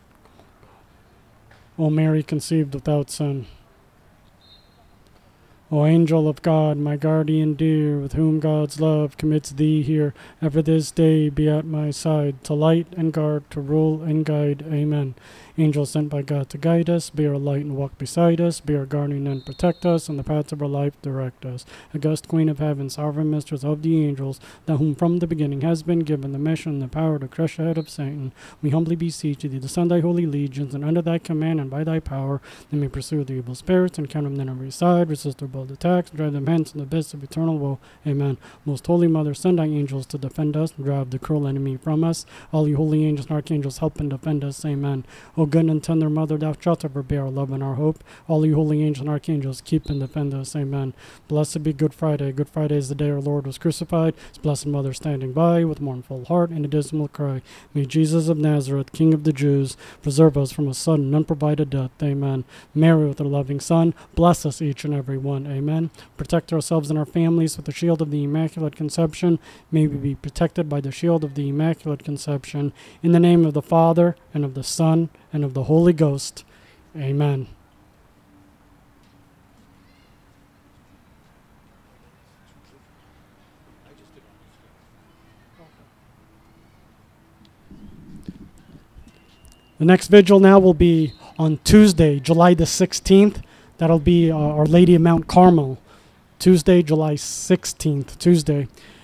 O Mary conceived without sin. O angel of God, my guardian dear, with whom God's love commits thee here, ever this day be at my side, to light and guard, to rule and guide. Amen. Angel sent by God to guide us, be our light and walk beside us, be our guardian and protect us, and the paths of our life direct us. August Queen of Heaven, sovereign mistress of the angels, thou whom from the beginning has been given the mission and the power to crush the head of Satan, we humbly beseech thee to send thy holy legions, and under thy command and by thy power, they may pursue the evil spirits and count them on every side, resist their bold attacks, drive them hence in the abyss of eternal woe. Amen. Most Holy Mother, send thy angels to defend us, and drive the cruel enemy from us. All you holy angels and archangels, help and defend us. Amen. O good and tender Mother, thou shalt ever be our love and our hope. All you holy angels and archangels, keep and defend us. Amen. Blessed be Good Friday. Good Friday is the day our Lord was crucified. His blessed Mother standing by with mournful heart and a dismal cry. May Jesus of Nazareth, King of the Jews, preserve us from a sudden and unprovided death. Amen. Mary with her loving Son, bless us each and every one. Amen. Protect ourselves and our families with the shield of the Immaculate Conception. May we be protected by the shield of the Immaculate Conception. In the name of the Father, and of the Son, and of the Holy Ghost. Amen. The next vigil now will be on Tuesday, July the sixteenth. That'll be uh, Our Lady of Mount Carmel. Tuesday, July sixteenth, Tuesday.